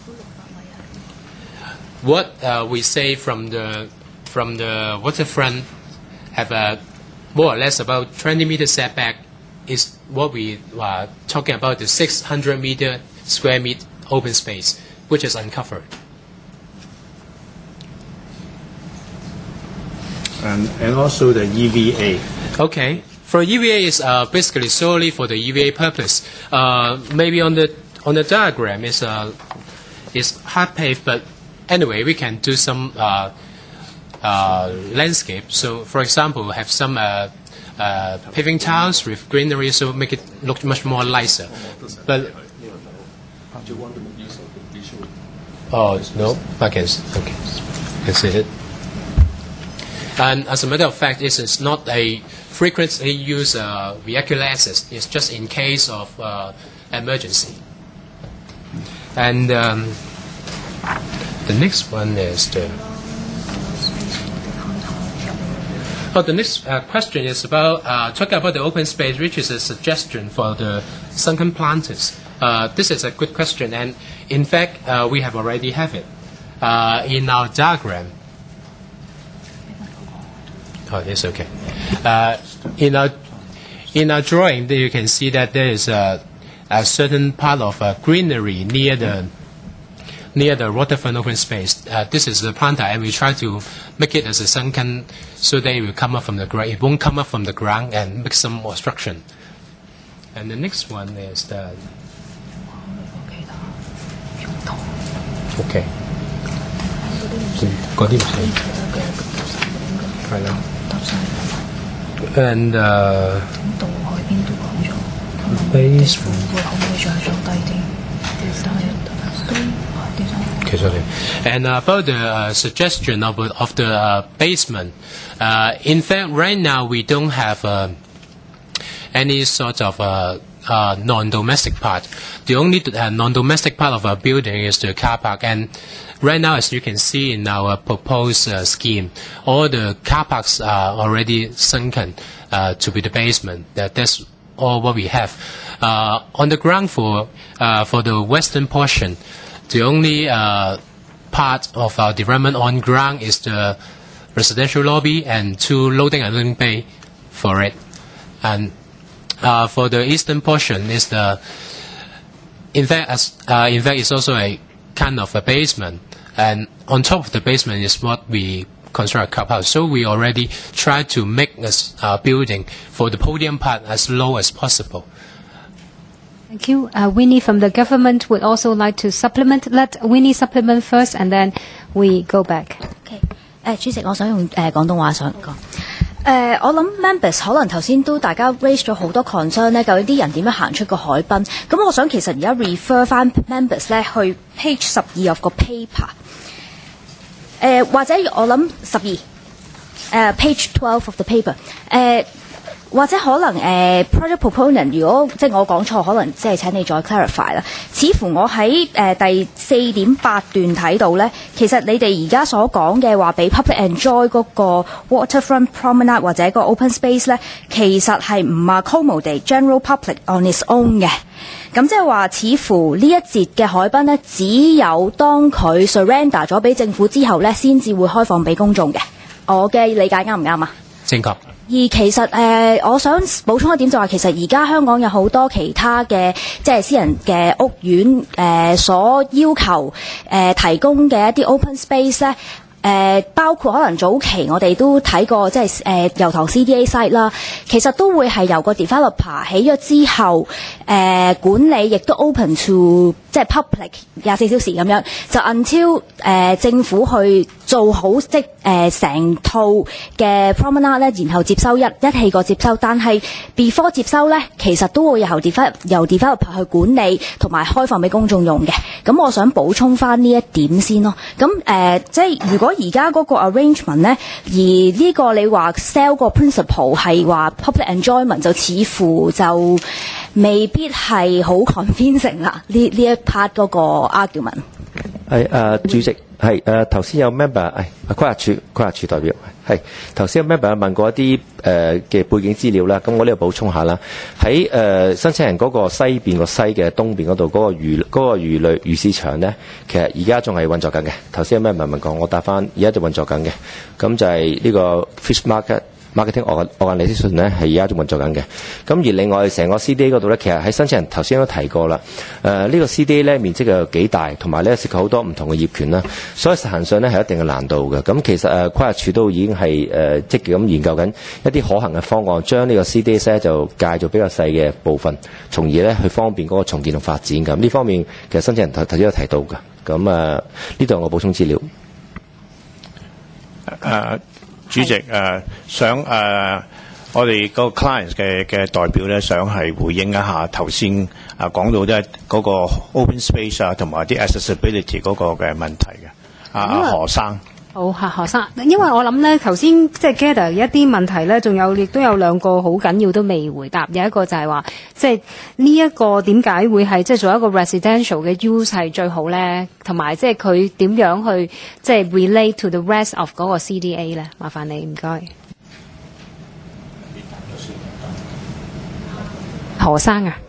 what uh, we say from the from the waterfront have a more or less about twenty meter setback is what we are talking about, the six hundred meter square meter open space, which is uncovered. And, and also the E V A. Okay. For E V A is uh, basically solely for the E V A purpose. Uh, maybe on the on the diagram is uh, is hard paved, but anyway, we can do some uh, uh, landscape. So, for example, have some uh, uh, paving tiles with greenery, so make it look much more nicer. But Do you want to make use of the visual? Oh, no, I can, okay, I can see it. And as a matter of fact, this is not a frequently used uh, vehicular access. It's just in case of uh, emergency. And um, the next one is the... Oh, the next uh, question is about uh, talking about the open space, which is a suggestion for the sunken planters. Uh, this is a good question, and in fact, uh, we have already have it uh, in our diagram. Oh, it's okay. Uh, in our in our drawing, you can see that there is a, a certain part of uh, greenery near the near the waterfront open space. Uh, this is the planter, and we try to make it as a sunken, so that it will come up from the ground. It won't come up from the ground and make some obstruction. And the next one is the. Okay. 嗰啲唔使。係啦。And uh, base. 會可唔可以再放低啲？其實And uh, about the uh, suggestion of of the uh, basement, uh, in fact, right now we don't have uh, any sort of uh, uh, non-domestic part. The only uh, non-domestic part of our building is the car park, and right now, as you can see in our proposed uh, scheme, all the car parks are already sunken uh, to be the basement. That, that's all what we have. Uh, on the ground floor, uh, for the western portion, the only uh, part of our development on ground is the residential lobby and two loading and unloading bay for it. And uh, for the eastern portion is the, in fact, as, uh, in fact, it's also a kind of a basement. And on top of the basement is what we construct a car park. So we already try to make a uh, building for the podium part as low as possible. Thank you. Uh, Winnie from the government would also like to supplement. Let Winnie supplement first, and then we go back. Okay. 誒，主席，我想用誒廣東話想講。誒，我諗 members 可能頭先都大家 raise 咗好多 concern 咧，究竟啲人點樣行出個海濱？咁我想其實而家 refer 翻 members 咧去 page 十二 of 個 paper。誒，或者我諗十二，誒 page twelve of the paper。誒。或者可能誒、呃、project proponent， 如果即係我講錯，可能即係請你再 clarify 啦。似乎我喺誒、呃、第四點八段睇到咧，其實你哋而家所講嘅話俾 public enjoy 嗰個 waterfront promenade 或者嗰個 open space 咧，其實係唔 accommodate general public on its own 嘅。咁即係話，似乎呢一節嘅海濱咧，只有當佢 surrender 咗俾政府之後咧，先至會開放俾公眾嘅。我嘅理解啱唔啱啊？ 正確。 而其實誒、呃，我想補充一點就係，其實而家香港有好多其他嘅即係私人嘅屋苑誒、呃、所要求誒、呃、提供嘅一啲 open space 咧。誒、呃、包括可能早期我哋都睇過，即係誒油塘 C D A site 啦，其實都會係由個 developer 起咗之後，誒、呃、管理亦都 open to 即係 public 廿四小時咁樣，就 until 誒、呃、政府去做好即誒成套嘅 promenade 咧，然後接收一一氣過接收，但係 before 接收咧，其實都會由 develop 由 developer 去管理同埋開放俾公眾用嘅。咁我想補充翻呢一點先咯。咁誒、呃、即係如果而家嗰個 arrangement 咧，而呢個你話 sell 個 principle 係話 public enjoyment 就似乎就未必係好 convincing 啦。呢呢一 part 嗰個 argument。 係誒主席係誒頭先有 member 係規劃處規劃處代表係頭先有 member 問過一啲誒嘅背景資料啦，咁我呢度補充下啦。喺誒、呃、申請人嗰個西邊個西嘅東邊嗰度嗰個魚嗰、嗰個魚類魚市場咧，其實而家仲係運作緊嘅。頭先有 member 問過，我答翻而家就運作緊嘅。咁就係呢個 fish market。marketing organisation 咧係而家仲運作緊嘅，咁而另外成個 C D A 嗰度咧，其實喺申請人頭先都提過啦。誒、呃、呢、這個 C D A 咧面積有幾大，同埋咧涉及好多唔同嘅業權啦，所以實行上咧係一定嘅難度嘅。咁其實誒規劃署都已經係誒、呃、積極咁研究緊一啲可行嘅方案，將呢個 C D A 咧就界做比較細嘅部分，從而咧去方便嗰個重建同發展嘅。呢方面其實申請人頭頭先有提到嘅。咁誒呢度我補充資料。 誒、uh, 主席誒、uh, 想誒、uh, 我哋個 client 嘅嘅代表咧，想係回應一下頭先啊講到咧嗰個 open space 啊，同埋啲 accessibility 嗰個嘅問題嘅。啊啊何生。 好嚇，何生，因為我諗咧，頭先即係 gather 一啲問題咧，仲有亦都有兩個好緊要都未回答。有一個就係話，即係呢一個點解會係即係做一個 residential 嘅 use 係最好咧，同埋即係佢點樣去即係 relate to the rest of 嗰個 C D A 咧？麻煩你，唔該。何生啊？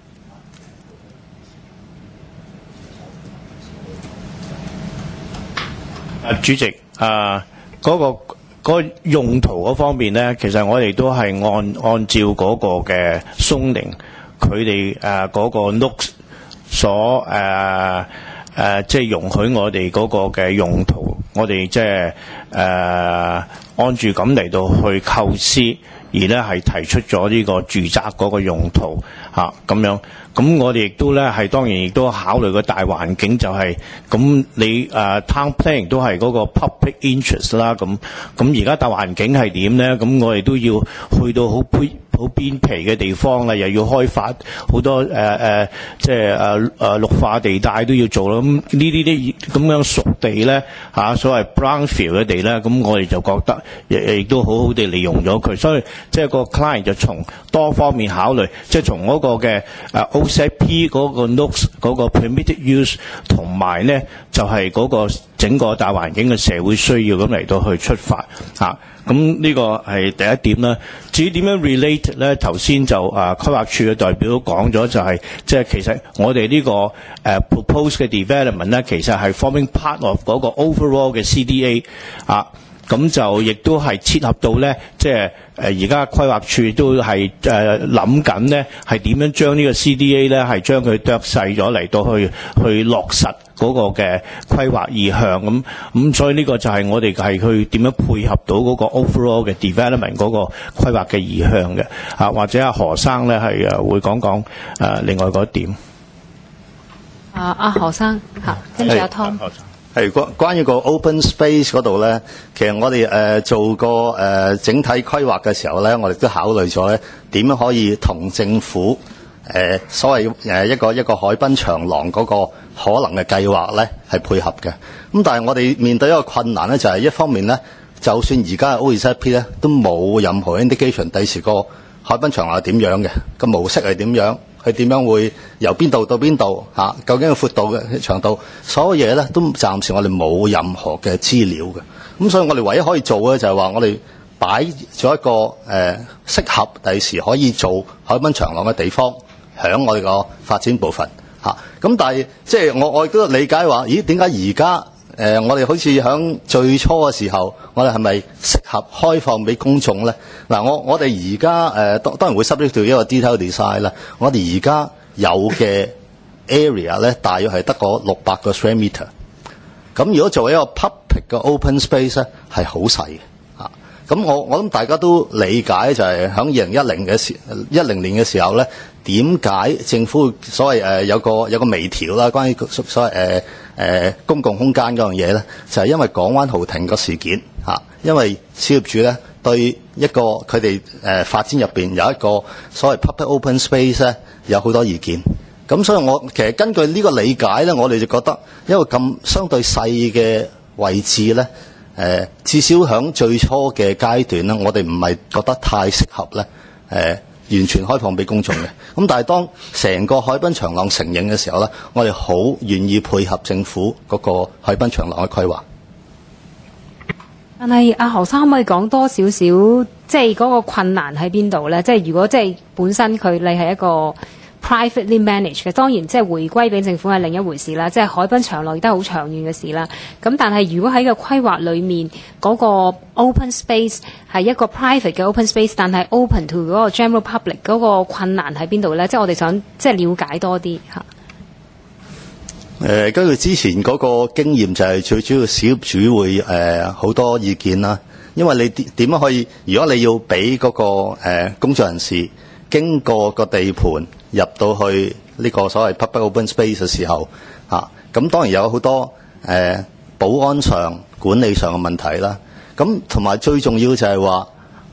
啊，主席。啊，嗰、那個嗰、那個、用途嗰方面咧，其實我哋都係按按照嗰個嘅松寧佢哋誒嗰個 note 所誒誒、呃呃，即係容許我哋嗰個嘅用途，我哋即係誒按住咁嚟到去構思，而咧係提出咗呢個住宅嗰個用途嚇咁、啊、樣。咁我哋亦都咧係當然亦都考慮個大環境，就係、是、咁你誒、uh, town planning 都係嗰個 public interest 啦。咁咁而家大環境係點咧？咁我哋都要去到好邊好邊皮嘅地方啦，又要開發好多誒誒、呃，即係誒誒綠化地帶都要做啦。咁呢啲啲咁樣熟地咧嚇、啊，所謂 brownfield 嘅地咧，咁我哋就覺得亦亦都好好地利用咗佢。所以即係個 client 就從多方面考慮，即係從嗰個嘅誒 O C I P 嗰個 notes 嗰個 permitted use 同埋咧就係、是、嗰個整個大環境嘅社會需要咁嚟到去出發嚇。咁、啊、呢個係第一點啦。至於點樣 relate 咧，頭先就啊規劃處嘅代表都講咗，就係即係其實我哋呢、這個誒、uh, proposed 嘅 development 咧，其實係 forming part of 嗰個 overall 嘅 C D A 啊。咁就亦都係切合到咧，即係誒而家規劃處都係誒諗緊咧，係點樣將呢個 C D A 咧係將佢剁細咗嚟到去去落實嗰個嘅規劃意向咁咁，所以呢個就係我哋係去點樣配合到嗰個 overall 嘅 development 嗰個規劃嘅意向嘅啊，或者阿何生咧係誒會講講誒另外嗰一點。 啊，阿何生嚇，跟住阿 Tom。 係關關於個 open space 嗰度咧，其實我哋誒、呃、做個誒、呃、整體規劃嘅時候咧，我哋都考慮咗咧點樣可以同政府誒、呃、所謂誒、呃、一個一個海濱長廊嗰個可能嘅計劃咧係配合嘅。咁但係我哋面對一個困難咧，就係、是、一方面咧，就算而家嘅 O 二七 P 咧都冇任何 indication 第時個海濱長廊係點樣嘅，個模式係點樣。佢點樣會由邊度到邊度嚇？究竟個闊度嘅長度，所有嘢咧都暫時我哋冇任何嘅資料嘅。咁所以我哋唯一可以做嘅就係話，我哋擺咗一個誒、呃、適合第時可以做海濱長廊嘅地方，響我哋個發展部分嚇。咁、啊、但係即係我我亦都理解話，咦點解而家誒我哋好似響最初嘅時候，我哋係咪適合開放俾公眾咧？嗱，我我哋而家誒當當然會 subject to 一個 detail design 啦。我哋而家有嘅 area 咧，大約係得個六百個 square meter。咁如果作為一個 public 嘅 open space 咧，係好細嘅嚇。咁我我諗大家都理解就係響二零一零嘅時一零年嘅時候咧，點解政府所謂誒、呃、有個有個微調啦，關於所謂誒。呃誒、呃、公共空間嗰樣嘢咧，就係、是、因為港灣豪庭個事件嚇、啊，因為小業主咧對一個佢哋誒發展入邊有一個所謂 public open space 咧有好多意見，咁所以我其實根據呢個理解咧，我哋就覺得一個咁相對細嘅位置咧，誒、呃、至少響最初嘅階段咧，我哋唔係覺得太適合咧，誒、呃。完全開放俾公眾嘅，咁但係當成個海濱長廊成形嘅時候咧，我哋好願意配合政府嗰個海濱長廊嘅規劃。 但係阿何生可唔可以講多少少，即係嗰個困難喺邊度咧？即係如果即係本身佢你係一個 privately managed 嘅，當然即係回歸俾政府係另一回事啦。即係海濱長廊亦都係好長遠嘅事啦。咁但係如果喺個規劃裡面嗰個 open space 係一個 private 嘅 open space， 但係 open to 嗰個 general public 嗰個困難喺邊度咧？即係我哋想即係了解多啲嚇。 誒、呃，根據之前嗰個經驗，就係最主要小業主會誒好、呃、多意見啦。因為你點點樣可以？如果你要俾嗰、那個、呃、工作人士經過個地盤入到去呢個所謂 public open space 嘅時候，嚇、啊、咁當然有好多誒、呃、保安上、管理上嘅問題啦。咁同埋最重要就係話，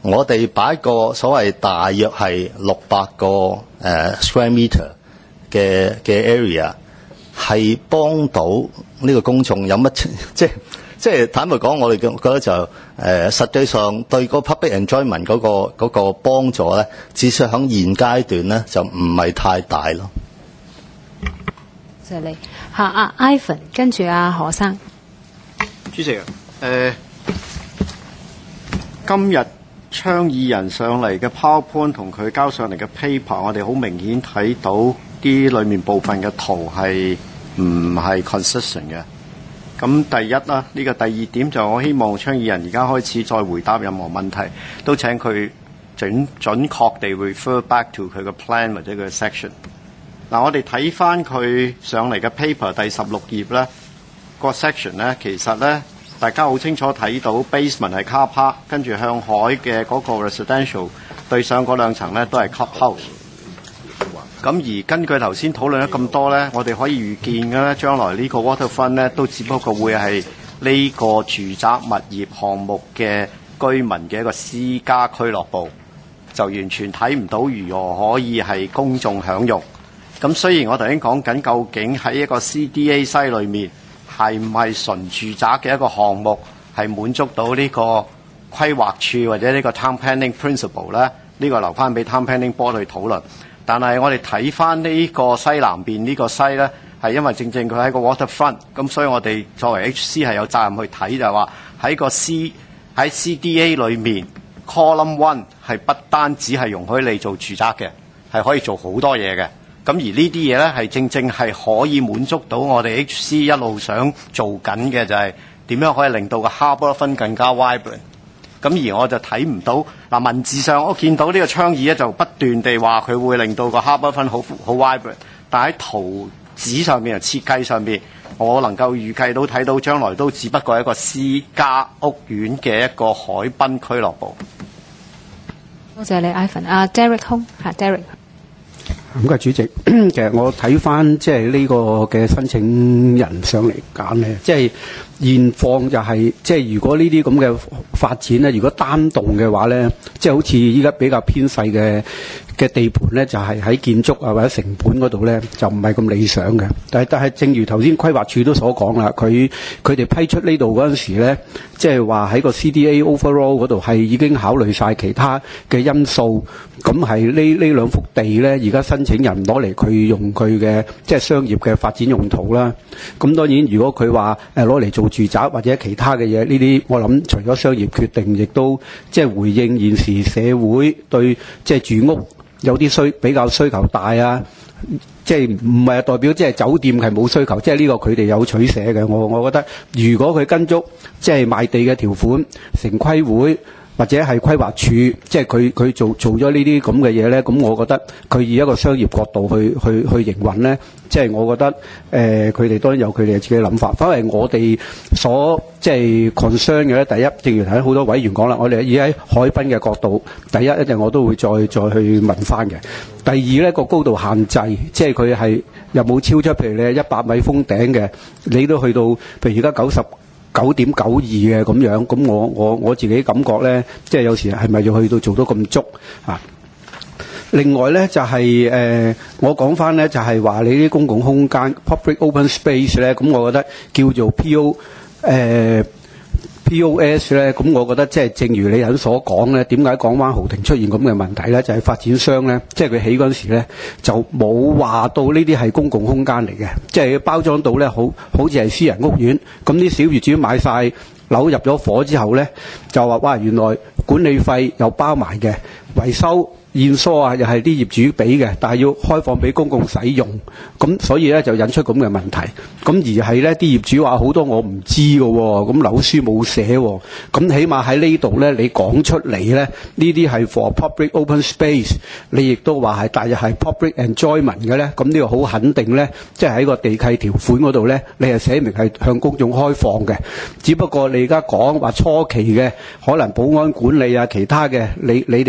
我哋擺個所謂大約係六百個誒、呃、square meter 嘅嘅 area， 係幫到呢個公眾有乜即係即係坦白講，我哋覺得就誒、呃、實際上對個 public enjoyment 嗰、那個嗰、那個幫助咧，至少喺現階段咧就唔係太大咯。 謝你嚇阿 Ivan， 跟住阿何生。 主席，誒、呃、今日倡議人上嚟嘅 PowerPoint 同佢交上嚟嘅 paper， 我哋好明顯睇到啲裡面部分嘅圖係唔係 consistent 嘅。咁第一啦，呢、這個第二點就我希望倡議人而家開始再回答任何問題，都請佢準準確地 refer back to 佢嘅 plan 或者佢嘅 section。嗱，我哋睇翻佢上嚟嘅 paper 第十六頁咧，個 section 咧，其實咧大家好清楚睇到 basement 係 car park， 跟住向海嘅嗰個 residential 對上嗰兩層咧都係 clubhouse。咁而根據頭先討論咗咁多咧，我哋可以預見嘅咧，將來呢個 waterfront 咧都只不過會係呢個住宅物業項目嘅居民嘅一個私家俱樂部，就完全睇唔到如何可以係公眾享用。咁雖然我頭先講緊究竟喺一個 C D A 西裏面係唔係純住宅嘅一個項目，係滿足到呢個規劃處或者呢個 town planning principle 咧？呢個留翻俾 town planning board 去討論。但係我哋睇翻呢個西南邊呢個西咧，係因為正正佢喺個 waterfront， 咁所以我哋作為 H C 係有責任去睇，就係話喺個 C 喺 C D A 裏面 column one 係不單止係容許你做住宅嘅，係可以做好多嘢嘅。咁而呢啲嘢咧係正正係可以滿足到我哋 H C 一路想做緊嘅，就係點樣可以令到個 harbourfront 更加 vibrant。咁而我就睇唔到嗱，文字上我見到呢個倡議咧就不斷地話佢會令到個 harbourfront 好好 vibrant， 但喺圖紙上面啊設計上面，我能夠預計到睇到將來都只不過係一個私家屋苑嘅一個海濱俱樂部。 多謝你 Ivan。阿 Derek Hong 嚇 Derek。 咁嘅主席，其實我睇翻即係呢個嘅申請人上嚟揀咧，即係現況就係即係如果呢啲咁嘅發展咧，如果單棟嘅話咧，即係好似依家比較偏細嘅嘅地盤咧，就係喺建築啊或者成本嗰度咧，就唔係咁理想嘅。但係但係正如頭先規劃署都所講啦，佢佢哋批出呢度嗰陣時咧，即係話喺個 C D A overall 嗰度係已經考慮晒其他嘅因素，咁係呢呢兩幅地咧，而家申請人攞嚟佢用佢嘅即係商業嘅發展用途啦。咁當然如果佢話誒攞嚟做住宅或者其他嘅嘢，呢啲我諗除咗商業決定，亦都即係回應現時社會對即係住屋有啲需比較需求大啊，即係唔係代表即係酒店係冇需求，即係呢個佢哋有取捨嘅。我我覺得如果佢跟足即係賣地嘅條款，城規會或者係規劃署，即係佢佢做做咗呢啲咁嘅嘢咧，咁我覺得佢以一個商業角度去去去營運咧，即係我覺得誒佢哋當然有佢哋自己嘅諗法。反為我哋所即係 concern 嘅咧，第一，正如頭先好多委員講啦，我哋以喺海濱嘅角度，第一一陣我都會再再去問翻嘅。第二咧，個高度限制，即係佢係有冇超出譬如你一百米封頂嘅，你都去到譬如而家九十九點九二嘅咁樣，咁我我我自己感覺咧，即係有時係咪要去到做到咁足啊？另外咧就係、是、誒、呃，我講翻咧就係話你啲公共空間 public open space 咧，咁我覺得叫做 P O 誒、呃、P O S 咧，咁我覺得即係正如你頭先所講咧，點解港灣豪庭出現咁嘅問題咧？就係、是、發展商咧，即係佢起嗰陣時咧，就冇話到呢啲係公共空間嚟嘅，即係包裝到咧，好好似係私人屋苑。咁啲小業主買晒樓入咗伙之後咧，就話哇，原來管理費又包埋嘅，維修驗疏啊，又係啲業主俾嘅，但係要開放俾公共使用，咁所以咧就引出咁嘅問題。咁而係咧啲業主話好多我唔知嘅喎，咁樓書冇寫喎，咁起碼喺呢度咧你講出嚟咧，呢啲係 for public open space， 你亦都話係大約係 public enjoyment 嘅咧，咁呢個好肯定咧，即係喺個地契條款嗰度咧，你係寫明係向公眾開放嘅。只不過你而家講話初期嘅可能保安管理啊，其他嘅你你哋係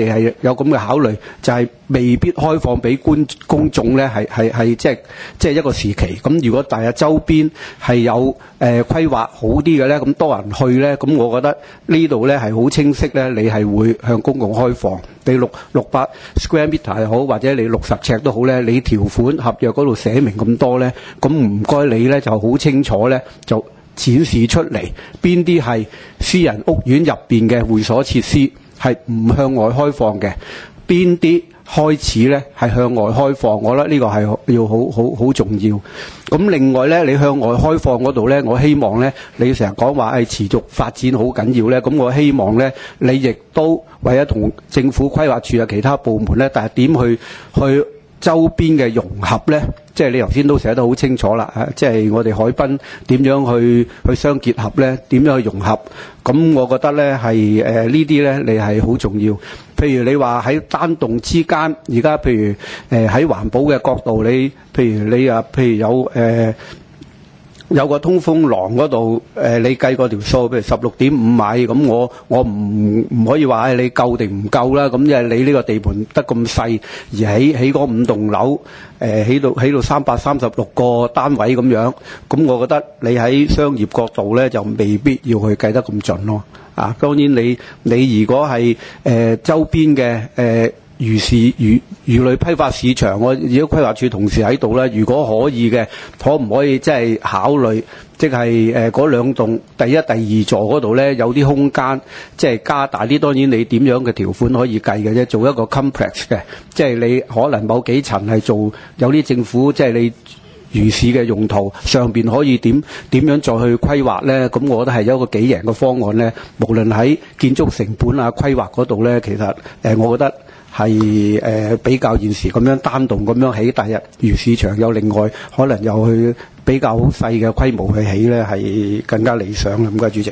有咁嘅考慮，就係、是、未必開放俾觀公眾咧，係係係即係即係一個時期。咁如果第日周邊係有誒、呃、規劃好啲嘅咧，咁多人去咧，咁我覺得呢度咧係好清晰咧，你係會向公共開放。你六六百 square meter 又好，或者你六十尺都好咧，你條款合約嗰度寫明咁多咧，咁唔該你咧就好清楚咧就展示出嚟，邊啲係私人屋苑入邊嘅會所設施係唔向外開放嘅，邊啲開始咧係向外開放，我覺得呢個係要好好好重要。咁另外咧，你向外開放嗰度咧，我希望咧，你成日講話係持續發展好緊要咧，咁我希望咧，你亦都為咗同政府規劃處啊其他部門咧，但係點去去周邊嘅融合咧？即係你頭先都寫得好清楚啦，啊！即係我哋海濱點樣去去相結合咧？點樣去融合？咁我覺得咧係誒呢啲咧，你係好重要。譬如你話喺單棟之間，而家譬如誒喺環保嘅角度，你譬如你啊，譬如有誒。呃有個通風廊嗰度，誒你計個條數，譬如十六點五米，咁我我唔唔可以話誒你夠定唔夠啦，咁因為你呢個地盤得咁細，而起起嗰五棟樓，誒起到起到三百三十六個單位咁樣，咁我覺得你喺商業角度咧就未必要去計得咁盡咯，啊，當然你你如果係誒、呃、周邊嘅誒。呃魚市魚魚類批發市場，我如果規劃處同事喺度咧，如果可以嘅，可唔可以即係考慮，即係誒嗰兩棟第一、第二座嗰度咧，有啲空間，即係加大啲。當然你點樣嘅條款可以計嘅啫，做一個 complex 嘅，即係你可能某幾層係做有啲政府，即係你魚市嘅用途上邊可以點點樣再去規劃咧？咁我覺得係一個幾贏嘅方案咧。無論喺建築成本啊、規劃嗰度咧，其實誒、呃，我覺得。係誒、呃、比較現時咁樣單棟咁樣起，但係魚市場有另外可能又去比較好細嘅規模去起咧，係更加理想啦。唔該，主席。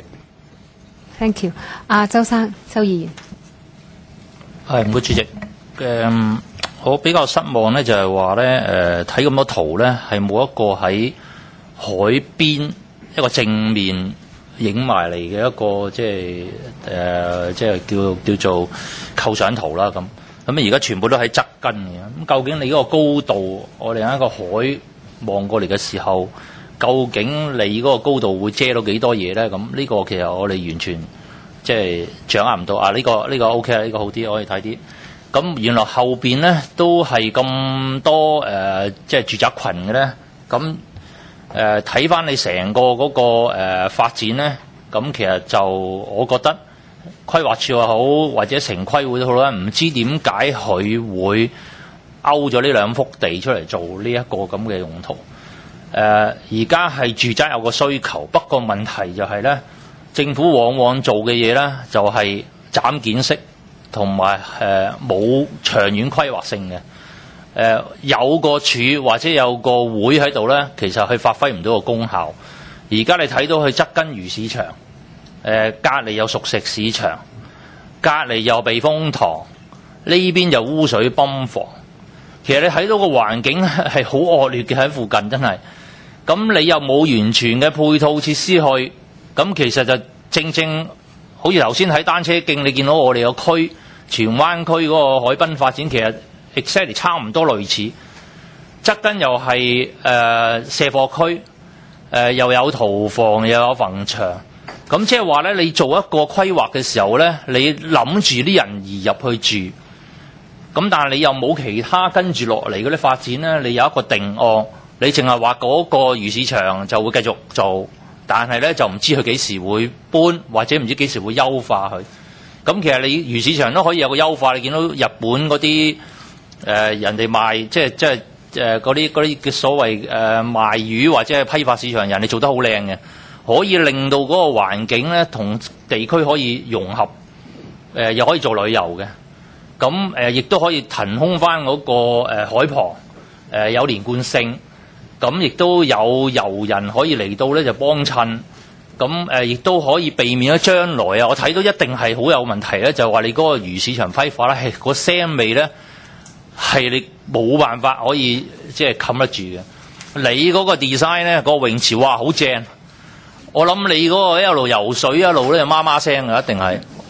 Thank you。啊，周生，周議員。 係唔該，主席。誒、嗯，我比較失望咧，就係話咧，誒睇咁多圖咧，係冇一個喺海邊一個正面影埋嚟嘅一個即係誒、呃、即係叫叫做構想圖啦咁。咁而家全部都喺側根嘅，咁究竟你嗰個高度，我哋喺一個海望過嚟嘅時候，究竟你嗰個高度會遮到幾多嘢咧？咁呢個其實我哋完全即係掌握唔到。啊，呢個呢個 OK 啊，呢個好啲，可以睇啲。咁原來後邊咧都係咁多誒、呃，即係住宅群嘅咧。咁誒睇翻你成個嗰個誒發展咧，咁其實就我覺得。規劃處又好，或者城規會都好啦，唔知點解佢會勾咗呢兩幅地出嚟做呢一個咁嘅用途。誒、呃，而家係住宅有個需求，不過問題就係咧，政府往往做嘅嘢咧，就係斬件式，同埋誒冇長遠規劃性嘅。誒、呃，有個處或者有個會喺度咧，其實佢發揮唔到個功效。而家你睇到佢側根魚市場。誒、呃、隔離有熟食市場，隔離有避風塘，呢邊就污水泵房。其實你睇到個環境係好惡劣嘅喺附近，真係。咁你又冇完全嘅配套設施去，咁其實就正正好似頭先喺單車徑，你見到我哋個區荃灣區嗰個海濱發展，其實 exactly 差唔多類似。側根又係誒、呃、卸貨區，誒、呃、又有屠房，又有墳場。咁即係話咧，你做一個規劃嘅時候咧，你諗住啲人移入去住，咁但係你又冇其他跟住落嚟嗰啲發展咧，你有一個定案，你淨係話嗰個魚市場就會繼續做，但係咧就唔知佢幾時會搬，或者唔知幾時會優化佢。咁其實你魚市場都可以有個優化，你見到日本嗰啲誒人哋賣，即係即係誒嗰啲嗰啲嘅所謂誒、呃、賣魚或者係批發市場，人哋做得好靚嘅。可以令到嗰個環境咧同地區可以融合，誒、呃、又可以做旅遊嘅，咁誒亦都可以騰空翻嗰個誒海旁，誒、呃、有連貫性，咁亦都有遊人可以嚟到咧就幫襯，咁誒亦都可以避免咗將來啊！我睇到一定係好有問題咧，就係話你嗰個魚市場批發咧係個腥味咧係你冇辦法可以即係冚得住嘅。你嗰個 design 咧、嗰個泳池哇好正！我諗你嗰個一路游水一路咧就媽媽聲嘅，一定係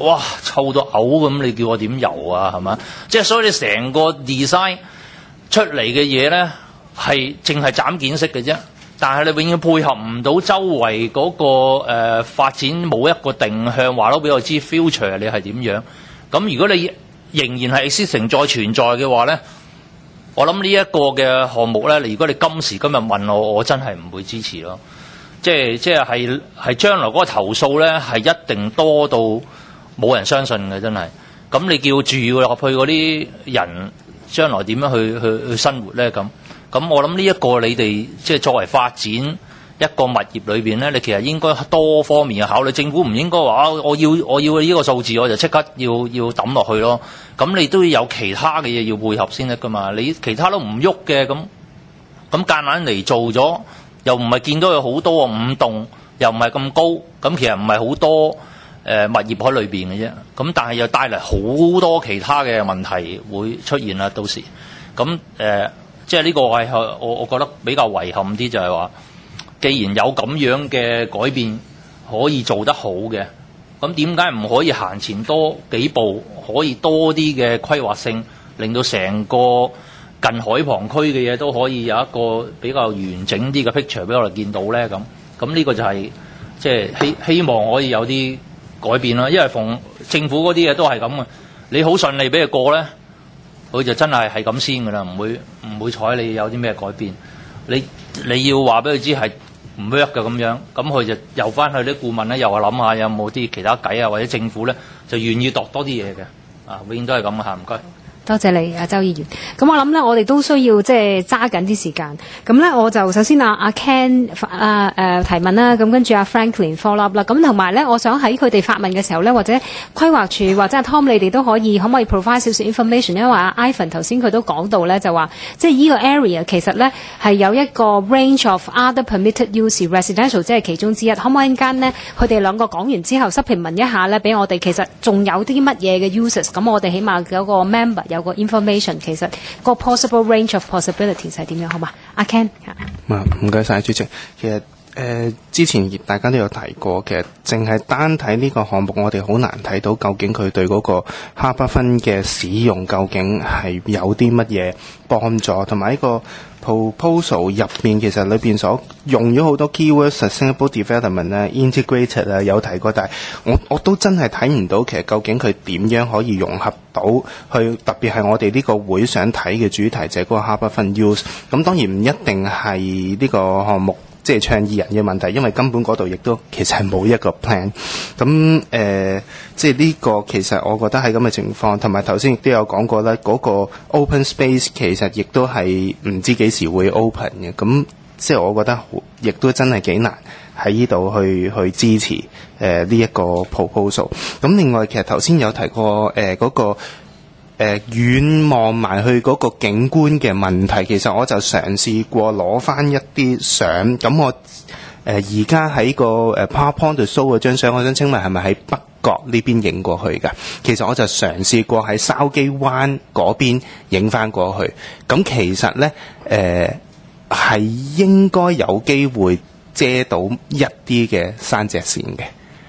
哇臭到嘔咁，你叫我點游啊？係嘛？即係所以你成個 design 出嚟嘅嘢咧，係淨係斬件式嘅啫。但係你永遠配合唔到周圍嗰、那個誒、呃、發展，冇一個定向話到俾我知 future 你係點樣。咁如果你仍然係 existing 再存在嘅話咧，我諗呢一個嘅項目咧，如果你今時今日問我，我真係唔會支持咯。即係即係係係將來嗰個投訴咧，係一定多到冇人相信嘅，真係。咁你叫住落去嗰啲人，將來點樣去去去生活咧？咁咁我諗呢一個你哋即係作為發展一個物業裏邊咧，你其實應該多方面嘅考慮。政府唔應該話啊，我要我要呢個數字，我就即刻要要抌落去咯。咁你都要有其他嘅嘢要配合先得噶嘛。你其他都唔喐嘅，咁咁夾硬嚟做咗，又唔係見到有好多五棟，又唔係咁高，咁其實唔係好多誒、呃、物業喺裏邊嘅啫。咁但係又帶嚟好多其他嘅問題會出現啦。到時咁誒、呃，即係呢個係我我覺得比較遺憾啲，就係話，既然有咁樣嘅改變可以做得好嘅，咁點解唔可以行前多幾步，可以多啲嘅規劃性，令到成個近海旁區嘅嘢都可以有一個比較完整啲嘅 picture 俾我哋見到咧？咁咁呢個就係即係希希望可以有啲改變啦。因為逢政府嗰啲嘢都係咁嘅，你好順利俾佢過咧，佢就真係係咁先噶啦，唔會唔會睬你有啲咩改變。你你要話俾佢知係唔 work 嘅咁樣，咁佢就又翻去啲顧問咧，又話諗下有冇啲其他計啊，或者政府咧就願意度多啲嘢嘅，啊，永遠都係咁嘅嚇，唔該。 多謝你，阿周議員。咁我諗咧，我哋都需要即係揸緊啲時間。咁咧，我就首先阿阿 Ken 啊誒、呃、提問啦，咁跟住阿 Franklin follow up 啦。咁同埋咧，我想喺佢哋發問嘅時候咧，或者規劃處或者阿 Tom 你哋都可以，可唔可以 provide 少少 information？因為阿 Ivan 頭先佢都講到咧，就話即係依個 area 其實咧係有一個 range of other permitted use residential， 即係其中之一。可唔可以間呢？佢哋兩個講完之後，濕平問一下咧，俾我哋其實仲有啲乜嘢嘅 uses？ 咁我哋起碼有個 member。有個 information， 其實個 possible range of possibilities 係點樣好嘛？阿 Ken， 唔該晒主席。其實誒、呃、之前大家都有提過，其實淨係單睇呢個項目，我哋好難睇到究竟佢對嗰個哈柏芬嘅使用究竟係有啲乜嘢幫助，同埋呢個 proposal 入面其實裏邊所用咗好多 keyword，sustainable development 啊 ，integrated 啊有提過，但係我我都真係睇唔到其實究竟佢點樣可以融合到去，特別係我哋呢個會想睇嘅主題就係嗰個哈柏芬 use。咁當然唔一定係呢個項目即係倡議人嘅問題，因為根本嗰度亦都其實係冇一個 plan。咁誒、呃，即係呢個其實我覺得喺咁嘅情況，同埋頭先亦都有講過啦，嗰、那個 open space 其實亦都係唔知幾時會 open 嘅。咁即係我覺得亦都真係幾難喺呢度去去支持誒呢一個 proposal。咁另外其實頭先有提過誒嗰、呃那個。誒遠望埋去嗰個景觀嘅問題，其實我就嘗試過攞翻一啲相。咁我誒而家喺個誒 PowerPoint 度 show 嗰張相，我想請問係咪喺北角呢邊影過去㗎？其實我就嘗試過喺筲箕灣嗰邊影翻過去。咁其實咧誒係應該有機會遮到一啲嘅山脊線嘅。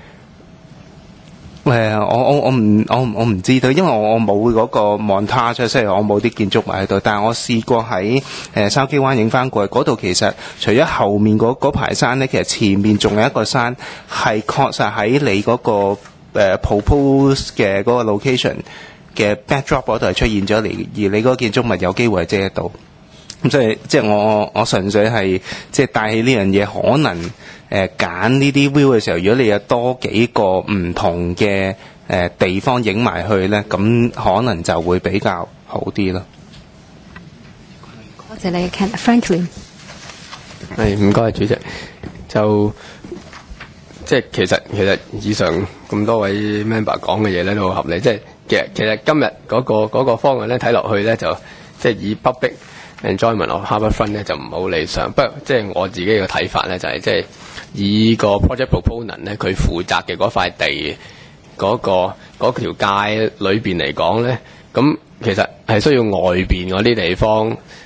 誒、呃，我我我唔我我唔知道，因為我我冇嗰個 montage，即係我冇啲建築物喺度。但係我試過喺誒筲箕灣影翻過去，嗰度其實除咗後面嗰排山咧，其實前面仲有一個山係確實喺你嗰、嗰個誒、呃、propose 嘅嗰個 location 嘅 backdrop 嗰度係出現咗嚟，而你嗰個建築物有機會係遮到。咁即係即係我我純粹係即係帶起呢樣嘢，可能誒揀呢啲 view 嘅時候，如果你有多幾個唔同嘅誒、呃、地方影埋去咧，咁可能就會比較好啲咯。 多謝你 Ken Franklin。 係唔該主席，就即係其實其實以上咁多位 member 講嘅嘢咧都好合理，即係其實其實今日嗰個嗰個方案咧睇落去咧就即係以 public enjoyment of harbour front 咧就唔好理想，不過即係我自己嘅睇法咧就係即係以個 project proponent 咧佢負責嘅嗰塊地嗰、嗰個嗰條街裏邊嚟講咧，咁其實係需要外邊嗰啲地方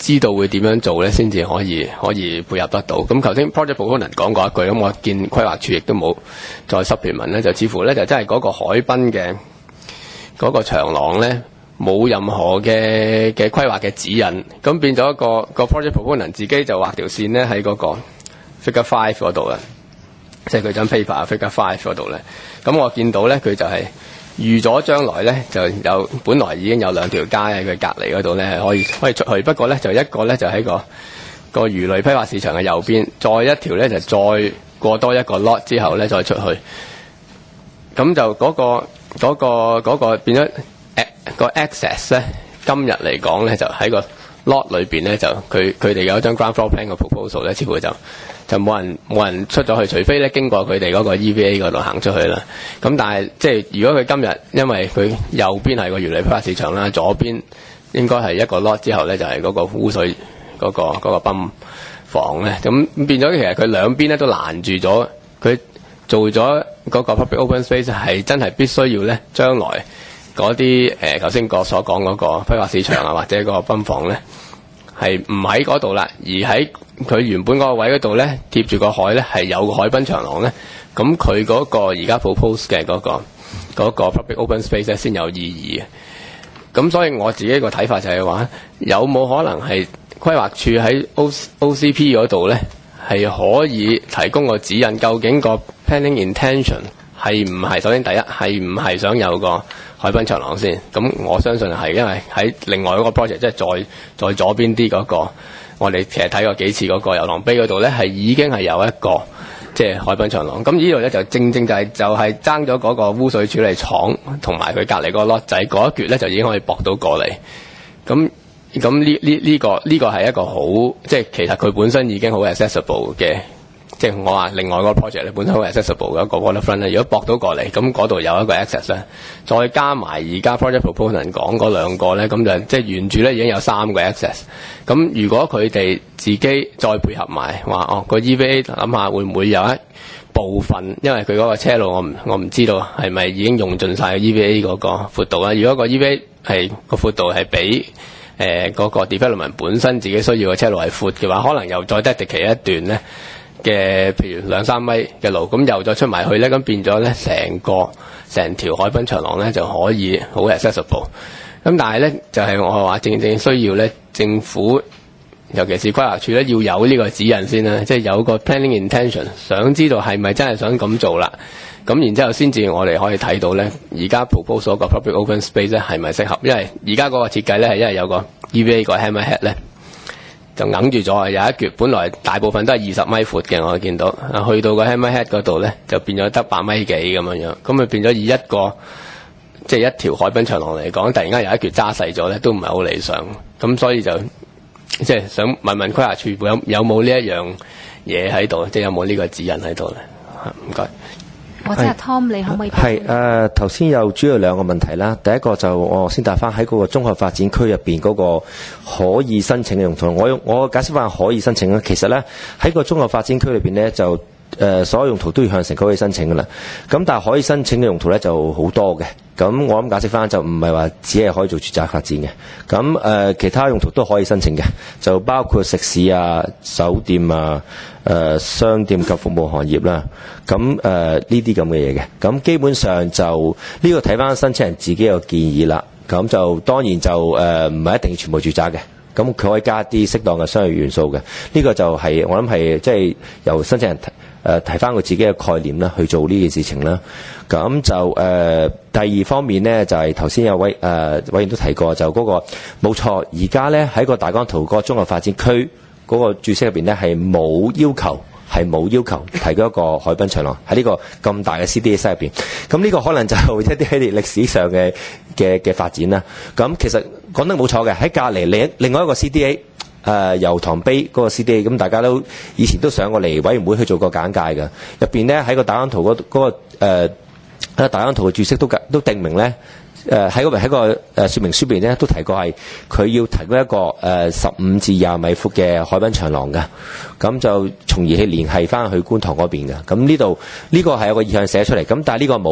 知道會點樣做咧，先至可以可以配合得到。咁頭先 project proponent 講過一句，咁我見規劃署亦都冇再supplement咧，就似乎咧就真係嗰個海濱嘅嗰個長廊咧冇任何嘅嘅規劃嘅指引，咁變咗個個 project proponent 自己就畫條線咧喺嗰個 figure five 嗰度啦，即係佢張 paper figure five 嗰度咧。咁我見到咧佢就係預咗將來咧就有本來已經有兩條街喺佢隔離嗰度咧可以可以出去，不過咧就一個咧就喺個個魚類批發市場嘅右邊，再一條咧就再過多一個 lot 之後咧再出去。咁就嗰、嗰個嗰、嗰個嗰、嗰個變咗誒個 access 咧，今日嚟講咧就喺個 lot 裏邊咧就佢佢哋有一張 ground floor plan 嘅 proposal 咧，似乎就就冇人冇人出咗去，除非咧經過佢哋嗰個 E V A 嗰度行出去啦。咁但係即係如果佢今日因為佢右邊係個魚類批發市場啦，左邊應該係一個 lot 之後咧就係、是、嗰個污水嗰、嗰個嗰、嗰個泵房咧，咁變咗其實佢兩邊咧都攔住咗，佢做咗嗰個 public open space 係真係必須要咧將來嗰啲誒頭先我所講嗰個批發市場啊或者嗰個泵房咧係唔喺嗰度啦，而喺佢原本嗰個位嗰度咧貼住個海咧係有個海濱長廊咧，咁佢嗰個而家 propose 嘅嗰個嗰個 public open space 咧先有意義嘅。咁所以我自己個睇法就係話，有冇可能係規劃署喺 O C P 嗰度咧係可以提供個指引，究竟個 planning intention 係唔係首先第一係唔係想有個海濱長廊先？咁我相信係，因為喺另外嗰個 project 即係再再左邊啲嗰個，我哋其實睇過幾次嗰個遊廊碑嗰度咧，係已經係有一個即係海濱長廊。咁呢度咧就正正就係、是、就係爭咗嗰個污水處理廠同埋佢隔離嗰個 lot 仔嗰一橛咧，就已經可以駁到過嚟。咁咁呢呢呢個呢、呢個係一個好即係其實佢本身已經好 accessible 嘅。即係我話另外嗰個 project 咧，本身好 accessible 嘅一個 waterfront 咧，如果駁到過嚟，咁嗰度有一個 access 咧，再加埋而家 project proponent 講嗰兩個咧，咁就即係沿住咧已經有三個 access。咁如果佢哋自己再配合埋話哦個 E V A 諗下會唔會有一部分，因為佢嗰個車路我唔我唔知道係咪已經用盡晒個 E V A 嗰個闊度啦。如果個 E V A 係個闊度係比誒嗰個 development 本身自己需要嘅車路係闊嘅話，可能又再 dedicate 一段咧嘅，譬如兩三米嘅路，咁又再出埋去咧，咁變咗咧成個成條海濱長廊咧就可以好 accessible。咁但係咧就係、是、我話正正需要咧政府，尤其是規劃署咧要有呢個指引先啦，即係有個 planning intention， 想知道係咪真係想咁做啦。咁然之後先至我哋可以睇到咧，而家 propose 嗰個 public open space 咧係咪適合？因為而家嗰個設計咧係因為有個 E V A 個 hammerhead 咧。就揞住咗，有一橛本來大部分都係二十米闊嘅，我見到去到個 hammerhead 嗰度咧，就變咗得八米幾咁樣樣，咁咪變咗以一個即係、就是、一條海濱長廊嚟講，突然間有一橛揸細咗咧，都唔係好理想。咁所以就即係、就是、想問問規劃署有有冇呢一樣嘢喺度，即、就、係、是、有冇呢個指引喺度咧？唔該。 或者係 Tom，你可唔可以？ 係誒，頭先有主要兩個問題啦。第一個就我先答翻喺嗰個綜合發展區入邊嗰個可以申請嘅用途。我用我解釋翻可以申請啦。其實咧喺個綜合發展區裏邊咧就誒、呃、所有用途都要向城規會申請噶啦。咁但係可以申請嘅用途咧就好多嘅。咁我諗解釋翻就唔係話只係可以做住宅發展嘅。咁誒、呃、其他用途都可以申請嘅，就包括食肆啊、酒店啊、誒、呃、商店及服務行業啦。咁誒呢啲咁嘅嘢嘅。咁基本上就呢、這個睇翻申請人自己嘅建議啦。咁就當然就誒唔係一定全部住宅嘅。咁佢可以加啲適當嘅商業元素嘅。呢、這個就係、是、我諗係即係由申請人提誒提翻佢自己嘅概念啦，去做呢件事情啦。咁就誒、呃、第二方面呢，就係頭先有位誒、呃、委員都提過，就嗰、那個冇錯，而家呢喺個大綱圖個綜合發展區嗰個註釋入邊呢，係冇要求，係冇要求提供一個海濱長廊喺呢個咁大嘅 C D A 室入邊。咁呢個可能就係一啲喺歷史上嘅嘅嘅發展啦。咁其實講得冇錯嘅，喺隔離另另外一個 C D A。誒油塘碑嗰個 C D A， 咁大家都以前都上過嚟委員會去做過簡介嘅，入邊咧喺個大綱圖嗰、那個誒喺、呃、大綱圖嘅註釋都都定明咧，誒喺嗰喺個誒説明書入邊咧都提過係佢要提供一個誒十五至廿米闊嘅海濱長廊嘅，咁就從而去聯繫翻去觀塘嗰邊嘅。咁呢度呢個係有個意向寫出嚟，咁但係呢個冇嘅。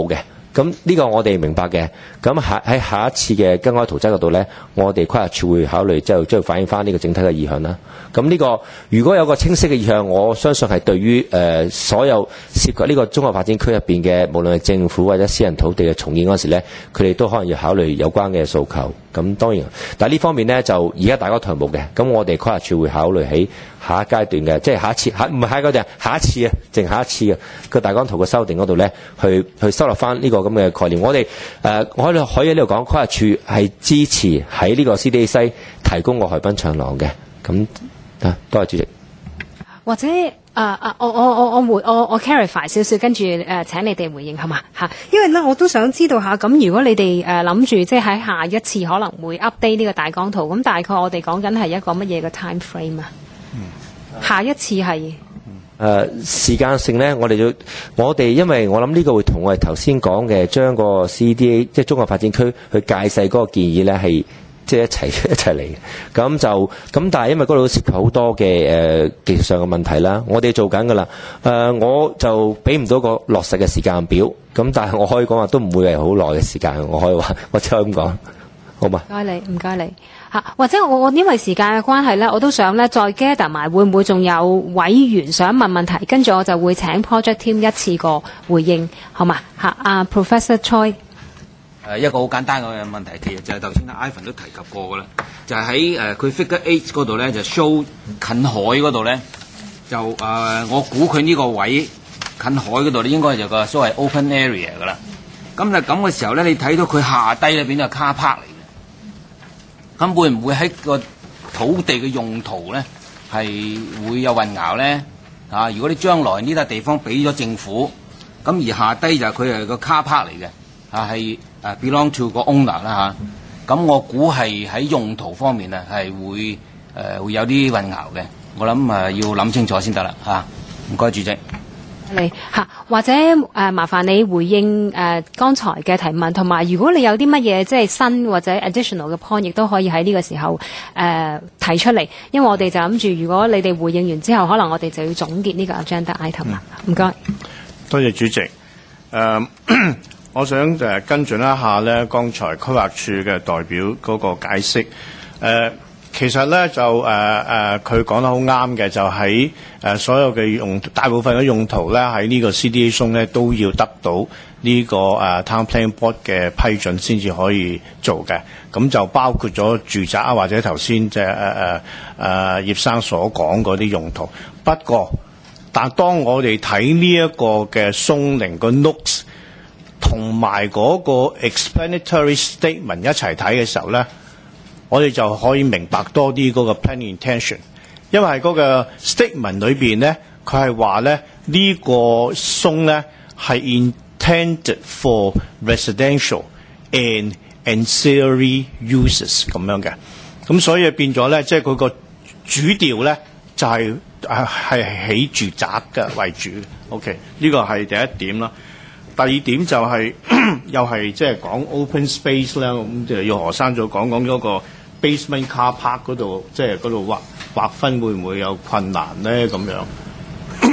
咁呢個我哋明白嘅。咁下喺下一次嘅更改圖則嗰度呢，我哋規劃處會考慮之後，將反映翻呢個整體嘅意向啦。咁呢個如果有個清晰嘅意向，我相信係對於誒、呃、所有涉及呢個綜合發展區入邊嘅，無論係政府或者私人土地嘅重建嗰時呢，佢哋都可能要考慮有關嘅訴求。咁當然，但係呢方面呢，就而家大家台冇嘅。咁我哋規劃處會考慮喺下一階段嘅，即係下一次，下唔係下一階段，下一次啊，淨下一次嘅個大綱圖嘅修訂嗰度呢，去去收納翻呢個咁嘅概念。我哋誒、呃，我可以可以喺呢度講，規劃處係支持喺呢個 C D A 西提供個海濱長廊嘅。咁啊，多謝主席。 或者誒誒、呃，我我我我回我我 clarify 少少，跟住誒、呃、請你哋回應係嘛嚇？因為咧我都想知道下，咁如果你哋誒諗住即係喺下一次可能會 update 呢個大綱圖，咁大概我哋講緊係一個乜嘢嘅 time frame 啊？嗯，下一次係誒、 呃、時間性咧，我哋要我哋因為我諗呢個會同我哋頭先講嘅將個 C D A 即係綜合發展區去界細嗰個建議咧係。即係一齊一齊嚟嘅，咁就咁，但係因為嗰度涉及好多嘅誒、呃、技術上嘅問題啦，我哋做緊㗎啦。誒、呃，我就俾唔到個落實嘅時間表，咁但係我可以講話都唔會係好耐嘅時間，我可以話，我只可以咁講，好嘛？ 唔該你，唔該你嚇。或者我我因為時間嘅關係咧，我都想咧再 gather 埋，會唔會仲有委員想問問題？跟住我就會請 project team 一次過回應，好嘛？嚇，阿 Professor Choi。 誒一個好簡單嘅問題，其實就係頭先阿 Ivan 都提及過嘅啦，就係喺誒佢 Figure Eight 嗰度咧，就 show 近海嗰度咧，就誒、呃、我估佢呢個位近海嗰度咧，應該就個所謂 open area 嘅啦。咁就咁嘅時候咧，你睇到佢下低咧變咗係 car park 嚟嘅，咁會唔會喺個土地嘅用途咧係會有混淆咧？啊，如果你將來呢笪地方俾咗政府，咁而下低就佢係個 car park 嚟嘅，啊係。誒 belong to 個 owner 啦嚇，咁我估係喺用途方面啊係會誒、呃、會有啲混淆嘅，我諗誒、呃、要諗清楚先得啦嚇。唔該，主席。 你嚇，或者誒、呃、麻煩你回應誒、呃、剛才嘅提問，同埋如果你有啲乜嘢即係新或者 additional 嘅 point，亦都可以喺呢個時候誒、呃、提出嚟，因為我哋就諗住，如果你哋回應完之後，可能我哋就要總結呢個 agenda item 啦。唔該。 多謝主席。誒、呃。我想誒跟進一下咧，剛才規劃處嘅代表嗰個解釋。誒、呃，其實咧就誒誒，佢、呃、講得好啱嘅，就喺誒、呃、所有嘅用大部分嘅用途咧，喺呢個 C D A 中咧都要得到呢、這個誒、呃、Town Planning Board 嘅批准先至可以做嘅。咁就包括咗住宅啊，或者頭先即係誒誒誒葉生所講嗰啲用途。不過，但當我哋睇呢一個嘅松寧個 notes，同埋嗰個 explanatory statement 一齊睇嘅時候咧，我哋就可以明白多啲嗰個 planning intention。因為嗰個 statement 裏邊咧，佢係話咧呢個松咧係 intended for residential and ancillary uses 咁樣嘅。咁所以變咗咧，即係佢個主調咧就係係係起住宅嘅為主。OK， 呢個係第一點啦。第二點就係、是、又係即係講 open space 咧，咁就要何生再講講嗰個 basement car park 嗰度，即係嗰度劃劃分會唔會有困難咧？咁樣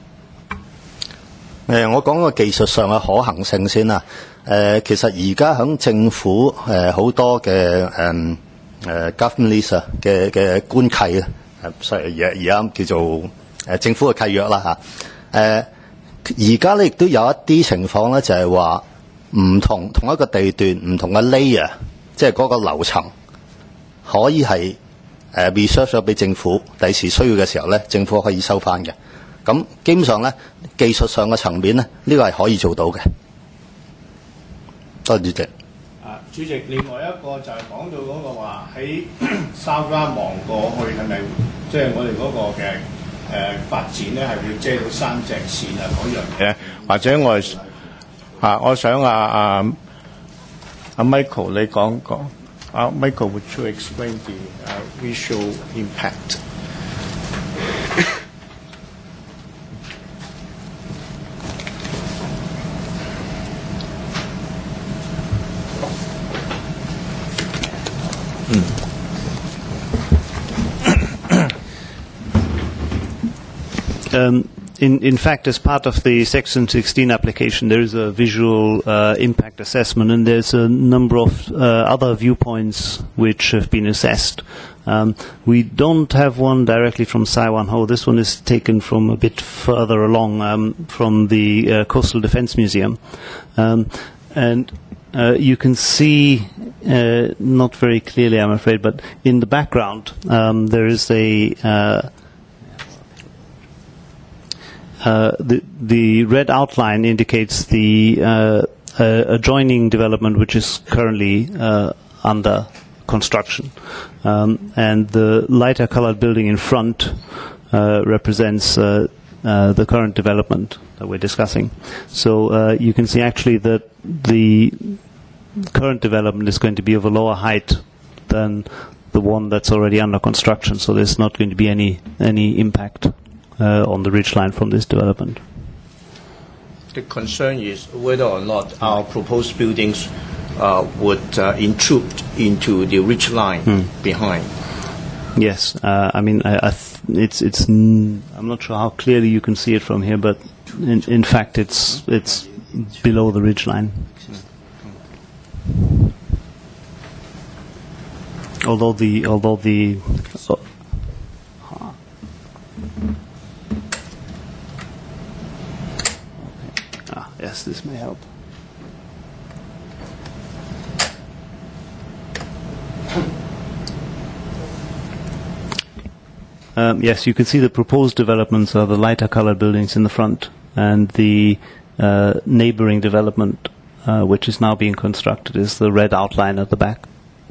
誒，我講個技術上嘅可行性先啦。誒，其實而家響政府誒好多嘅誒誒 government lease 嘅嘅官契啊，誒，所以而而家叫做誒政府嘅契約啦嚇，誒。而家咧亦都有一啲情況咧，就係話唔同同一個地段唔同嘅 layer， 即係嗰個樓層可以係誒 reserve 咗俾政府，第時需要嘅時候咧，政府可以收翻嘅。咁基本上咧，技術上嘅層面咧，呢個係可以做到嘅。多謝主席。 啊，主席，另外一個就係講到嗰個話喺沙灣望過去係咪即係我哋嗰個嘅？誒、呃、發展咧係要遮到三隻線啊嗰樣嘢，或者我啊，我想啊啊阿 Michael 你講講，啊 Michael would you explain the、uh, visual impact？ 嗯。Um, in, in fact, as part of the Section sixteen application, there is a visual uh, impact assessment, and there's a number of uh, other viewpoints which have been assessed. Um, we don't have one directly from Sai Wan Ho. This one is taken from a bit further along, um, from the uh, Coastal Defence Museum. Um, and uh, you can see, uh, not very clearly, I'm afraid, but in the background, um, there is a... Uh, Uh, the, the red outline indicates the uh, uh, adjoining development, which is currently uh, under construction. Um, and the lighter colored building in front uh, represents uh, uh, the current development that we're discussing. So uh, you can see actually that the current development is going to be of a lower height than the one that's already under construction, so there's not going to be any, any impact Uh, on the ridgeline from this development. The concern is whether or not our proposed buildings uh, would uh, intrude into the ridgeline Hmm. behind. Yes, uh, I mean, I, I th- it's it's. N- I'm not sure how clearly you can see it from here, but in, in fact, it's it's below the ridgeline. Although the although the. Uh, Yes, this may help. Um, yes, you can see the proposed developments are the lighter colored buildings in the front, and the uh, neighboring development, uh, which is now being constructed, is the red outline at the back.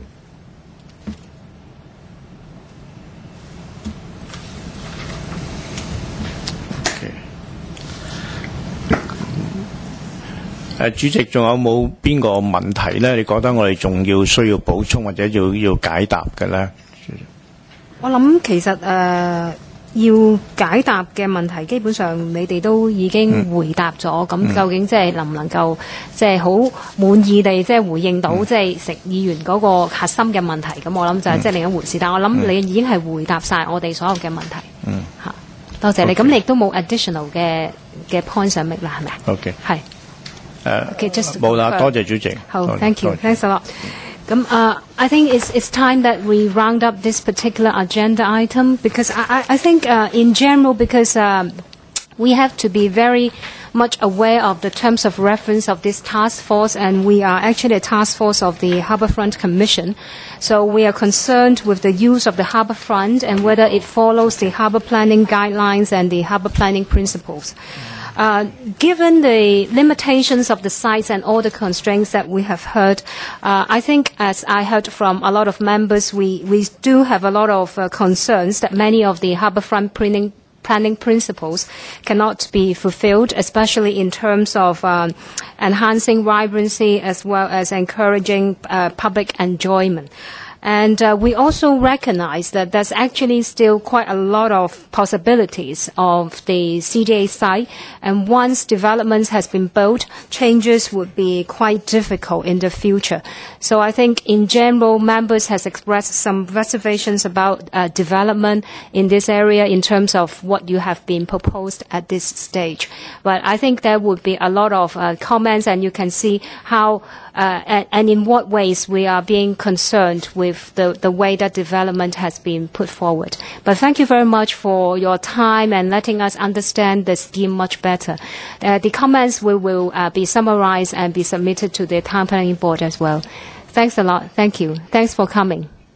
誒主席，仲有冇邊個問題咧？你覺得我哋仲要需要補充或者要要解答嘅咧？ 我諗其實誒、呃、要解答嘅問題，基本上你哋都已經回答咗。咁、嗯、究竟即係能唔能夠即係好滿意地即係回應到、嗯、即係食議員嗰個核心嘅問題？咁我諗就係即係另一回事。但我諗你已經係回答晒我哋所有嘅問題。嗯，嚇，多謝你。咁、okay. 你亦都冇 additional 嘅嘅 point 想 make 啦，係咪 ？OK， 係。 誒冇啦，多謝主席。 好 ，thank you，thanks a lot。Um, uh, I think it's, it's time that we round up this particular agenda item because I, I think uh, in general because um, we have to be very much aware of the terms of reference of this task force, and we are actually a task force of the Harbourfront Commission. So we are concerned with the use of the harbourfront and whether it follows the harbour planning guidelines and the harbour planning principles. Uh, given the limitations of the sites and all the constraints that we have heard, uh, I think, as I heard from a lot of members, we, we do have a lot of uh, concerns that many of the harbourfront planning, planning principles cannot be fulfilled, especially in terms of um, enhancing vibrancy as well as encouraging uh, public enjoyment. And uh, we also recognize that there's actually still quite a lot of possibilities of the C D A site. And once developments has been built, changes would be quite difficult in the future. So I think in general, members has expressed some reservations about uh, development in this area in terms of what you have been proposed at this stage. But I think there would be a lot of uh, comments, and you can see how uh, and, and in what ways we are being concerned with the, the way that development has been put forward. But thank you very much for your time and letting us understand the scheme much better. Uh, the comments will, will uh, be summarized and be submitted to the Town Planning Board as well. Thanks a lot. Thank you. Thanks for coming.